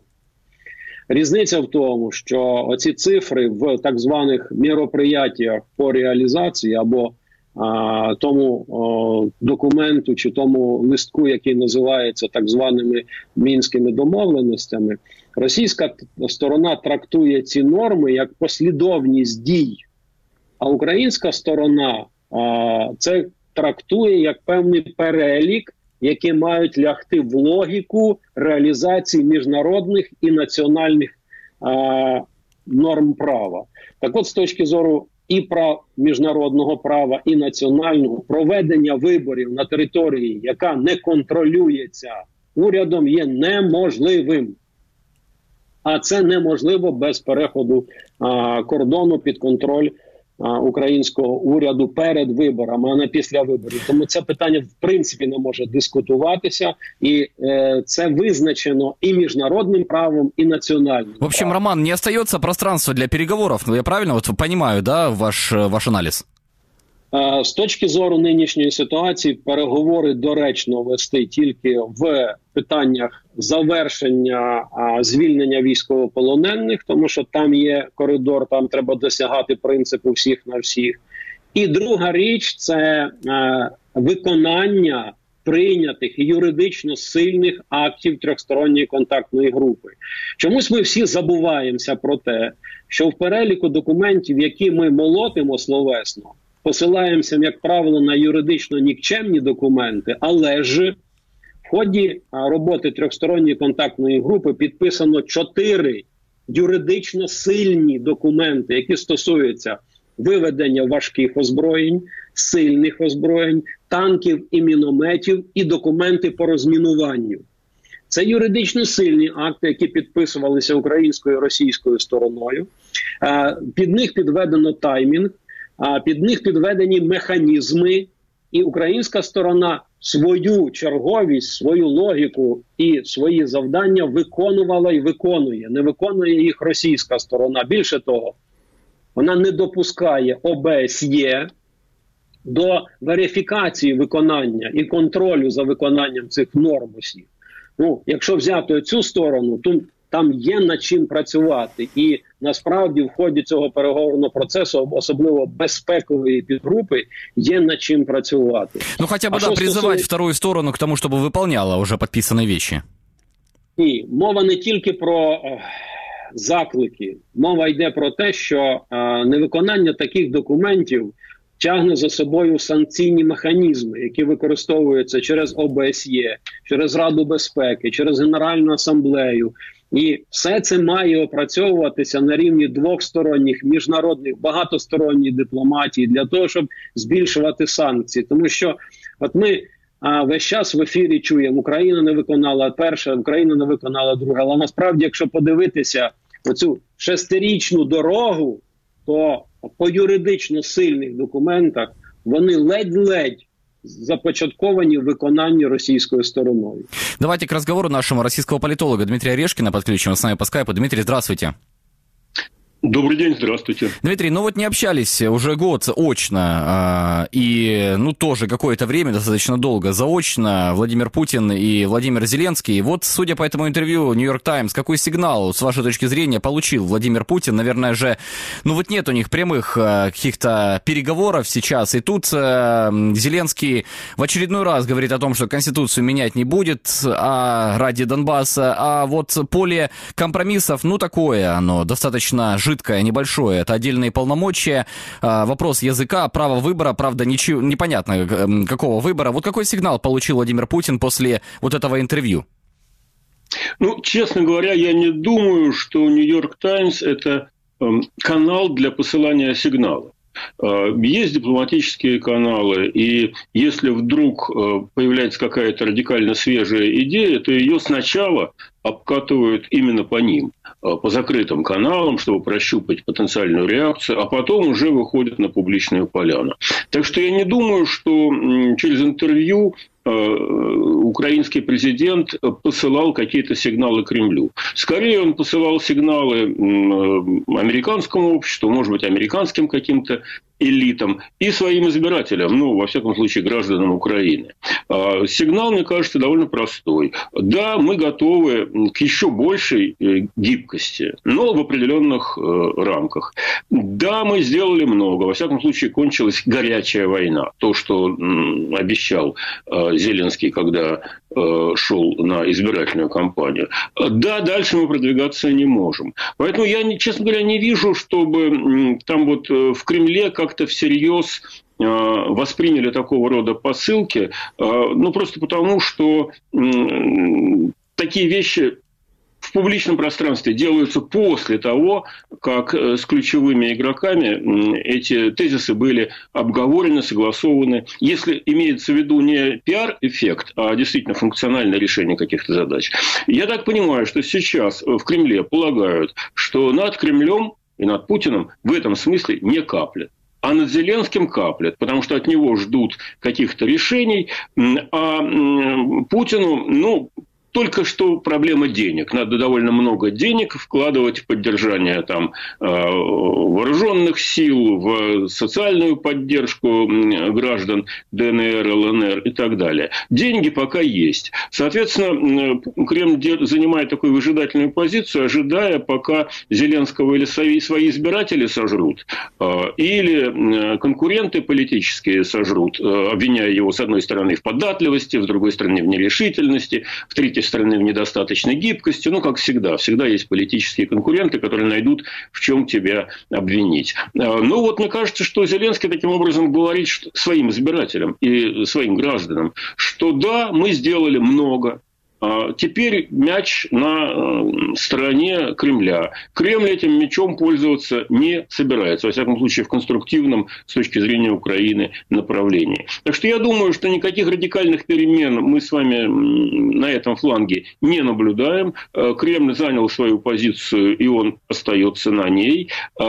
Різниця в тому, що оці цифри в так званих мероприятіях по реалізації або а, тому о, документу чи тому листку, який називається так званими мінськими домовленостями, російська сторона трактує ці норми як послідовність дій, а українська сторона а, це трактує як певний перелік, які мають лягти в логіку реалізації міжнародних і національних а, норм права. Так от, з точки зору і прав міжнародного права, і національного, проведення виборів на території, яка не контролюється урядом, є неможливим. А це неможливо без переходу а, кордону під контроль українського уряду перед виборами, а не після виборів. Тому це питання в принципі не може дискутуватися, і е, це визначено і міжнародним правом, і національним. В общем, правом. Роман, не остается пространства для переговоров, я правильно вот понимаю, да, ваш, ваш анализ? Ні, З точки зору нинішньої ситуації, переговори доречно вести тільки в питаннях завершення звільнення військовополонених, тому що там є коридор, там треба досягати принципу всіх на всіх. І друга річ – це виконання прийнятих юридично сильних актів трьохсторонньої контактної групи. Чомусь ми всі забуваємося про те, що в переліку документів, які ми молотимо словесно, посилаємося, як правило, на юридично нікчемні документи, але ж в ході роботи трьохсторонньої контактної групи підписано чотири юридично сильні документи, які стосуються виведення важких озброєнь, сильних озброєнь, танків і мінометів і документи по розмінуванню. Це юридично сильні акти, які підписувалися українською і російською стороною. Під них підведено таймінг, під них підведені механізми, і українська сторона свою черговість, свою логіку і свої завдання виконувала і виконує. Не виконує їх російська сторона. Більше того, вона не допускає О Б С Є до верифікації виконання і контролю за виконанням цих норм усіх. Ну, якщо взяти цю сторону, то там є над чим працювати. І насправді в ході цього переговорного процесу, особливо безпекової підгрупи, є над чим працювати. Ну, хоча б, да, призивати стосує... вторую сторону к тому, щоб виконувала вже підписані речі. Ні, мова не тільки про е, заклики. Мова йде про те, що е, невиконання таких документів тягне за собою санкційні механізми, які використовуються через О Б С Є, через Раду безпеки, через Генеральну асамблею. І все це має опрацьовуватися на рівні двохсторонніх, міжнародних, багатосторонніх дипломатій для того, щоб збільшувати санкції. Тому що от ми а, весь час в ефірі чуємо, Україна не виконала перше, Україна не виконала друге. Але насправді, якщо подивитися оцю шестирічну дорогу, то по юридично сильних документах вони ледь-ледь започатковані в виконанні російською стороною. Давайте к разговору нашему российского политолога Дмитрия Орешкина подключим с нами по скайпу. Дмитрий, здравствуйте. Добрый день, здравствуйте. Дмитрий, ну вот не общались уже год очно, и, ну, тоже какое-то время, достаточно долго, заочно, Владимир Путин и Владимир Зеленский. Вот, судя по этому интервью, Нью-Йорк Таймс, какой сигнал, с вашей точки зрения, получил Владимир Путин? Наверное же, ну вот нет у них прямых каких-то переговоров сейчас, и тут Зеленский в очередной раз говорит о том, что Конституцию менять не будет а ради Донбасса, а вот поле компромиссов, ну, такое оно, достаточно жидкое, небольшое, это отдельные полномочия, вопрос языка, право выбора, правда, ничего, непонятно какого выбора. Вот какой сигнал получил Владимир Путин после вот этого интервью? Ну, честно говоря, я не думаю, что Нью-Йорк Таймс – это э, канал для посылания сигнала. Э, есть дипломатические каналы, и если вдруг э, появляется какая-то радикально свежая идея, то ее сначала обкатывают именно по ним, по закрытым каналам, чтобы прощупать потенциальную реакцию, а потом уже выходят на публичную поляну. Так что я не думаю, что через интервью украинский президент посылал какие-то сигналы Кремлю. Скорее он посылал сигналы американскому обществу, может быть, американским каким-то элитам и своим избирателям, ну, во всяком случае, гражданам Украины. Сигнал, мне кажется, довольно простой. Да, мы готовы к еще большей гибкости, но в определенных рамках. Да, мы сделали много. Во всяком случае, кончилась горячая война. То, что обещал Зеленский, когда шел на избирательную кампанию. Да, дальше мы продвигаться не можем. Поэтому я, честно говоря, не вижу, чтобы там вот в Кремле как-то всерьез восприняли такого рода посылки. Ну, просто потому, что такие вещи в публичном пространстве делаются после того, как с ключевыми игроками эти тезисы были обговорены, согласованы. Если имеется в виду не пиар-эффект, а действительно функциональное решение каких-то задач. Я так понимаю, что сейчас в Кремле полагают, что над Кремлем и над Путиным в этом смысле не каплят. А над Зеленским каплят, потому что от него ждут каких-то решений, а Путину, ну, только что проблема денег. Надо довольно много денег вкладывать в поддержание там, вооруженных сил, в социальную поддержку граждан ДНР, ЛНР и так далее. Деньги пока есть. Соответственно, Кремль занимает такую выжидательную позицию, ожидая, пока Зеленского или свои избиратели сожрут, или конкуренты политические сожрут, обвиняя его, с одной стороны, в податливости, с другой стороны, в нерешительности, в третьей стороны, в недостаточной гибкости. Ну, как всегда. Всегда есть политические конкуренты, которые найдут, в чем тебя обвинить. Ну, вот мне кажется, что Зеленский таким образом говорит своим избирателям и своим гражданам, что да, мы сделали много. Теперь мяч на стороне Кремля. Кремль этим мячом пользоваться не собирается. Во всяком случае, в конструктивном, с точки зрения Украины, направлении. Так что я думаю, что никаких радикальных перемен мы с вами на этом фланге не наблюдаем. Кремль занял свою позицию, и он остается на ней.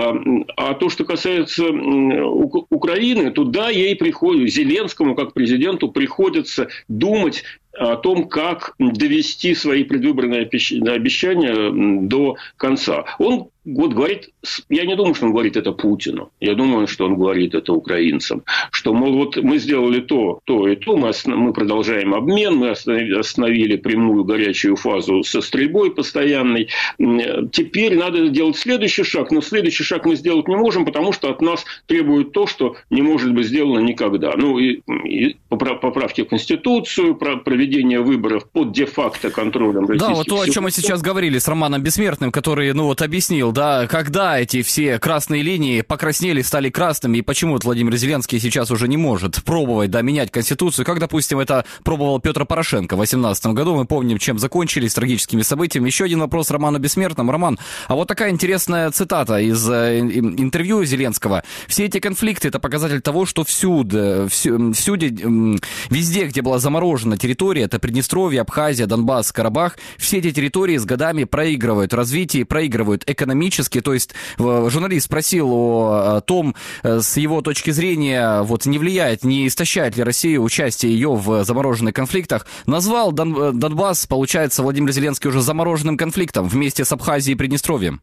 А то, что касается Украины, то да, ей приходится, Зеленскому, как президенту, приходится думать о том, как довести свои предвыборные обещания до конца. Он вот говорит, я не думаю, что он говорит это Путину, я думаю, что он говорит это украинцам, что, мол, вот мы сделали то, то и то, мы, останов... мы продолжаем обмен, мы остановили прямую горячую фазу со стрельбой постоянной, теперь надо сделать следующий шаг, но следующий шаг мы сделать не можем, потому что от нас требуют то, что не может быть сделано никогда. Ну, и, и поправки в Конституцию, проведение выборов под де-факто контролем российских сил. Да, вот то, о чем мы сейчас говорили с Романом Бессмертным, который, ну вот, объяснил, да, когда эти все красные линии покраснели, стали красными, и почему вот Владимир Зеленский сейчас уже не может пробовать, да, менять Конституцию, как, допустим, это пробовал Петр Порошенко в две тысячи восемнадцатом году, мы помним, чем закончились, трагическими событиями. Еще один вопрос Роману Бессмертному. Роман, а вот такая интересная цитата из э, интервью Зеленского. Все эти конфликты — это показатель того, что всюду, всюду, везде, где была заморожена территория, это Приднестровье, Абхазия, Донбасс, Карабах, все эти территории с годами проигрывают развитие, проигрывают экономически. То есть журналист спросил о, о том, с его точки зрения, вот не влияет, не истощает ли Россия участие ее в замороженных конфликтах. Назвал Дон, Донбасс, получается, Владимир Зеленский уже замороженным конфликтом вместе с Абхазией и Придністров'ям.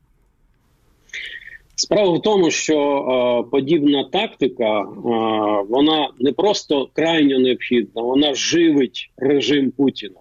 Справа в тому, що е, подібна тактика, е, вона не просто крайньо необхідна, вона живить режим Путіна.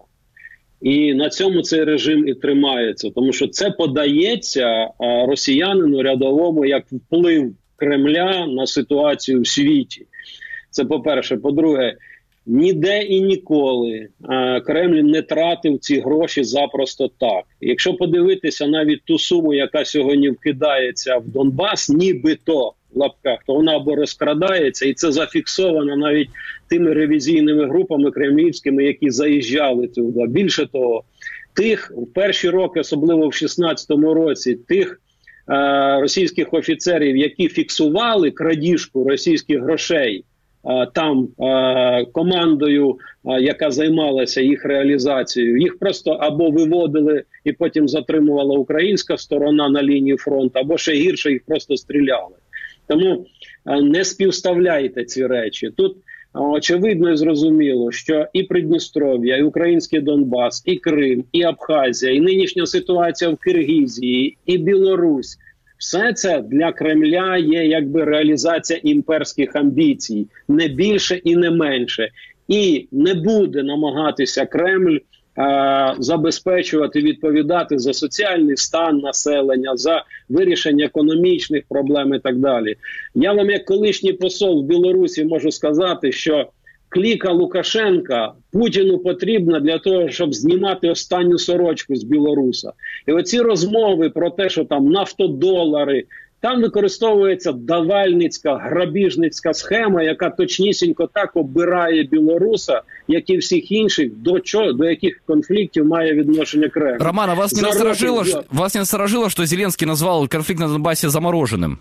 І на цьому цей режим і тримається, тому що це подається е, росіянину рядовому як вплив Кремля на ситуацію в світі. Це по-перше. По-друге, ніде і ніколи е, Кремль не тратив ці гроші запросто так. Якщо подивитися навіть ту суму, яка сьогодні вкидається в Донбас, нібито в лапках, то вона або розкрадається, і це зафіксовано навіть тими ревізійними групами кремлівськими, які заїжджали туди. Більше того, тих в перші роки, особливо в шістнадцятому році, тих е, російських офіцерів, які фіксували крадіжку російських грошей, там командою, яка займалася їх реалізацією, їх просто або виводили і потім затримувала українська сторона на лінії фронту, або ще гірше, їх просто стріляли. Тому не співставляйте ці речі. Тут очевидно і зрозуміло, що і Придністров'я, і український Донбас, і Крим, і Абхазія, і нинішня ситуація в Киргизії, і Білорусь – все це для Кремля є якби реалізація імперських амбіцій, не більше і не менше. І не буде намагатися Кремль е, забезпечувати, відповідати за соціальний стан населення, за вирішення економічних проблем і так далі. Я вам як колишній посол в Білорусі можу сказати, що кліка Лукашенка Путіну потрібна для того, щоб знімати останню сорочку з білоруса. І оці розмови про те, що там нафтодолари, там використовується давальницька, грабіжницька схема, яка точнісінько так оббирає білоруса, як і всіх інших, до чого, до яких конфліктів має відношення Кремль. Роман, а вас не насторожило, що, вас не насторожило, що Зеленський назвав конфлікт на Донбасі замороженим?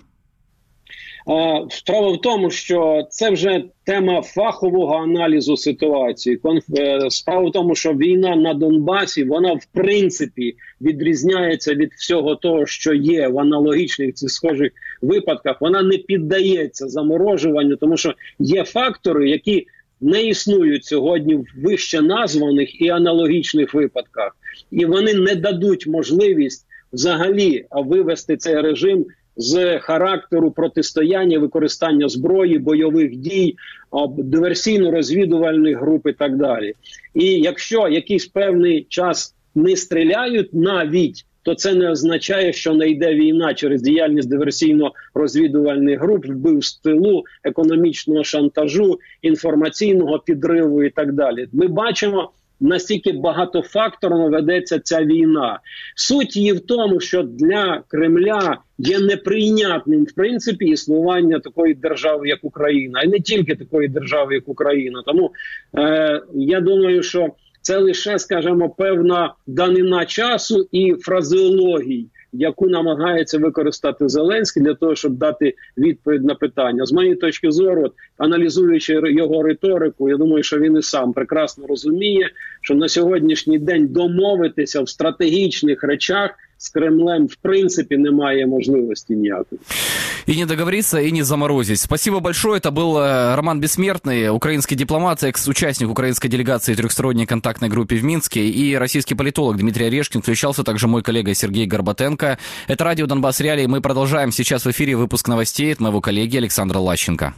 Справа в тому, що це вже тема фахового аналізу ситуації. Справа в тому, що війна на Донбасі, вона в принципі відрізняється від всього того, що є в аналогічних цих схожих випадках. Вона не піддається заморожуванню, тому що є фактори, які не існують сьогодні в вище названих і аналогічних випадках. І вони не дадуть можливість взагалі вивести цей режим з характеру протистояння, використання зброї, бойових дій, диверсійно-розвідувальних груп і так далі. І якщо якийсь певний час не стріляють навіть, то це не означає, що не йде війна через діяльність диверсійно-розвідувальних груп, вбивств в тилу, економічного шантажу, інформаційного підриву і так далі. Ми бачимо, настільки багатофакторно ведеться ця війна. Суть її в тому, що для Кремля є неприйнятним, в принципі, існування такої держави, як Україна. І не тільки такої держави, як Україна. Тому е, я думаю, що це лише, скажімо, певна данина часу і фразеології, яку намагається використати Зеленський для того, щоб дати відповідь на питання. З моєї точки зору, аналізуючи його риторику, я думаю, що він і сам прекрасно розуміє, що на сьогоднішній день домовитися в стратегічних речах с Кремлем в принципе немає можливости ніякої. И не договориться, и не заморозить. Спасибо большое. Это был Роман Бессмертный, украинский дипломат, экс-участник украинской делегации трехсторонней контактной группе в Минске, и российский политолог Дмитрий Орешкин. Включался также мой коллега Сергей Горбатенко. Это радио «Донбасс Реалии». Мы продолжаем сейчас в эфире выпуск новостей от моего коллеги Александра Лащенко.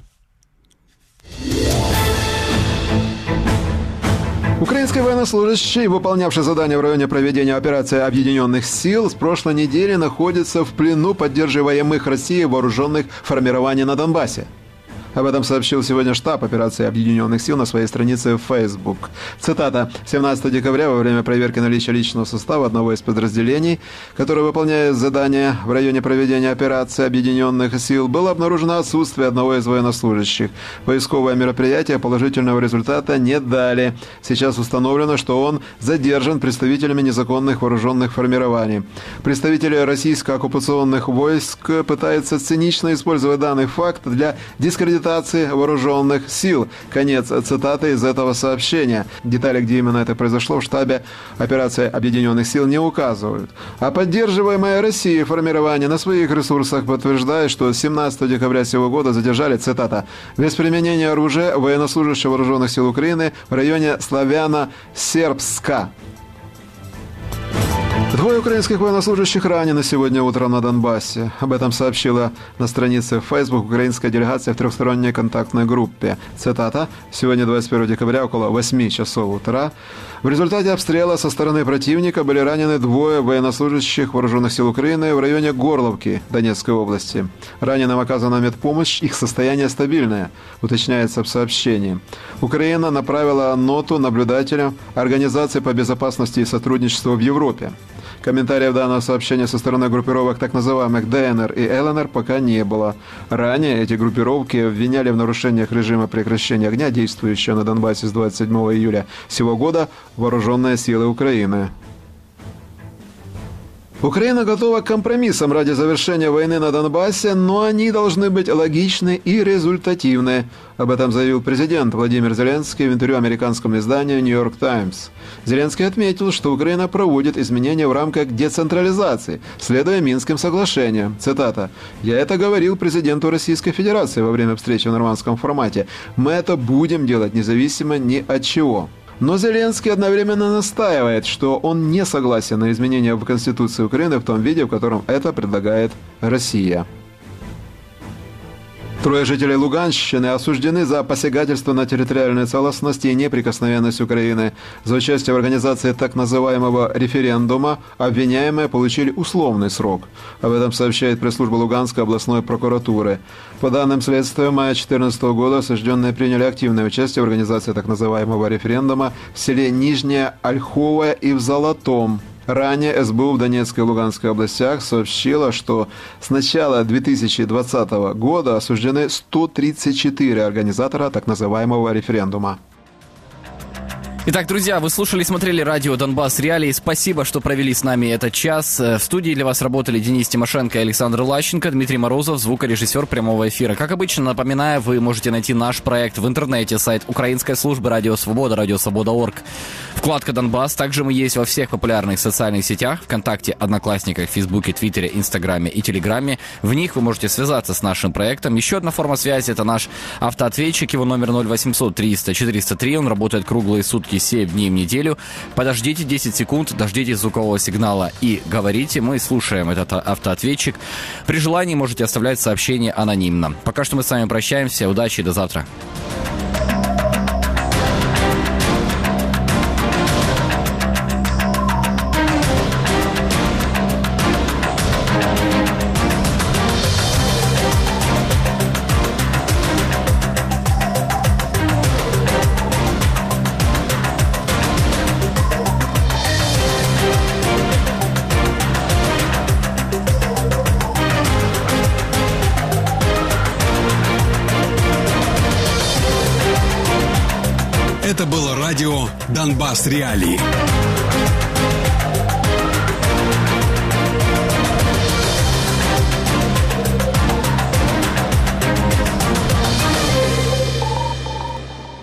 Украинский военнослужащий, выполнявший задание в районе проведения операции Объединенных сил, с прошлой недели находится в плену поддерживаемых Россией вооруженных формирований на Донбассе. Об этом сообщил сегодня штаб операции Объединенных сил на своей странице в Facebook. Цитата. семнадцатого декабря во время проверки наличия личного состава одного из подразделений, которое выполняет задание в районе проведения операции Объединенных сил, было обнаружено отсутствие одного из военнослужащих. Поисковые мероприятия положительного результата не дали. Сейчас установлено, что он задержан представителями незаконных вооруженных формирований. Представители российско-оккупационных войск пытаются цинично использовать данный факт для дискредитации вооруженных сил. Конец цитаты из этого сообщения. Детали, где именно это произошло, в штабе операции Объединенных сил не указывают. А поддерживаемое Россией формирование на своих ресурсах подтверждает, что семнадцатого декабря сего года задержали, цитата, без применения оружия военнослужащего вооруженных сил Украины в районе Славяно-Сербска. Двое украинских военнослужащих ранены сегодня утром на Донбассе. Об этом сообщила на странице в Facebook украинская делегация в трехсторонней контактной группе. Цитата. Сегодня, двадцать первого декабря, около восьми часов утра, в результате обстрела со стороны противника были ранены двое военнослужащих вооруженных сил Украины в районе Горловки Донецкой области. Раненым оказана медпомощь, их состояние стабильное, уточняется в сообщении. Украина направила ноту наблюдателям Организации по безопасности и сотрудничеству в Европе. Комментариев данного сообщения со стороны группировок так называемых ДНР и ЛНР пока не было. Ранее эти группировки обвиняли в нарушениях режима прекращения огня, действующего на Донбассе с двадцать седьмого июля сего года, вооруженные силы Украины. Украина готова к компромиссам ради завершения войны на Донбассе, но они должны быть логичны и результативны. Об этом заявил президент Владимир Зеленский в интервью американскому изданию «Нью-Йорк Таймс». Зеленский отметил, что Украина проводит изменения в рамках децентрализации, следуя Минским соглашениям. Цитата. «Я это говорил президенту Российской Федерации во время встречи в нормандском формате. Мы это будем делать независимо ни от чего». Но Зеленский одновременно настаивает, что он не согласен на изменения в Конституции Украины в том виде, в котором это предлагает Россия. Трое жителей Луганщины осуждены за посягательство на территориальную целостность и неприкосновенность Украины. За участие в организации так называемого референдума обвиняемые получили условный срок. Об этом сообщает пресс-служба Луганской областной прокуратуры. По данным следствия, в мае две тысячи четырнадцатого года осужденные приняли активное участие в организации так называемого референдума в селе Нижняя Ольховая и в Золотом. Ранее СБУ в Донецкой и Луганской областях сообщила, что с начала две тысячи двадцатого года осуждены сто тридцать четыре организатора так называемого референдума. Итак, друзья, вы слушали и смотрели радио «Донбасс Реалии». Спасибо, что провели с нами этот час. В студии для вас работали Денис Тимошенко и Александр Лащенко, Дмитрий Морозов, звукорежиссер прямого эфира. Как обычно, напоминаю, вы можете найти наш проект в интернете, сайт Украинской службы «Радио Свобода», радио свобода точка орг, вкладка «Донбасс». Также мы есть во всех популярных социальных сетях, ВКонтакте, Одноклассниках, Фейсбуке, Твиттере, Инстаграме и Телеграме. В них вы можете связаться с нашим проектом. Еще одна форма связи – это наш автоответчик, его номер ноль восемьсот триста четыреста три. Он работает круглые сутки, семь дней в неделю. Подождите десять секунд, дождитесь звукового сигнала и говорите. Мы слушаем этот автоответчик. При желании можете оставлять сообщение анонимно. Пока что мы с вами прощаемся. Удачи и до завтра. Это было радио «Донбасс Реалии».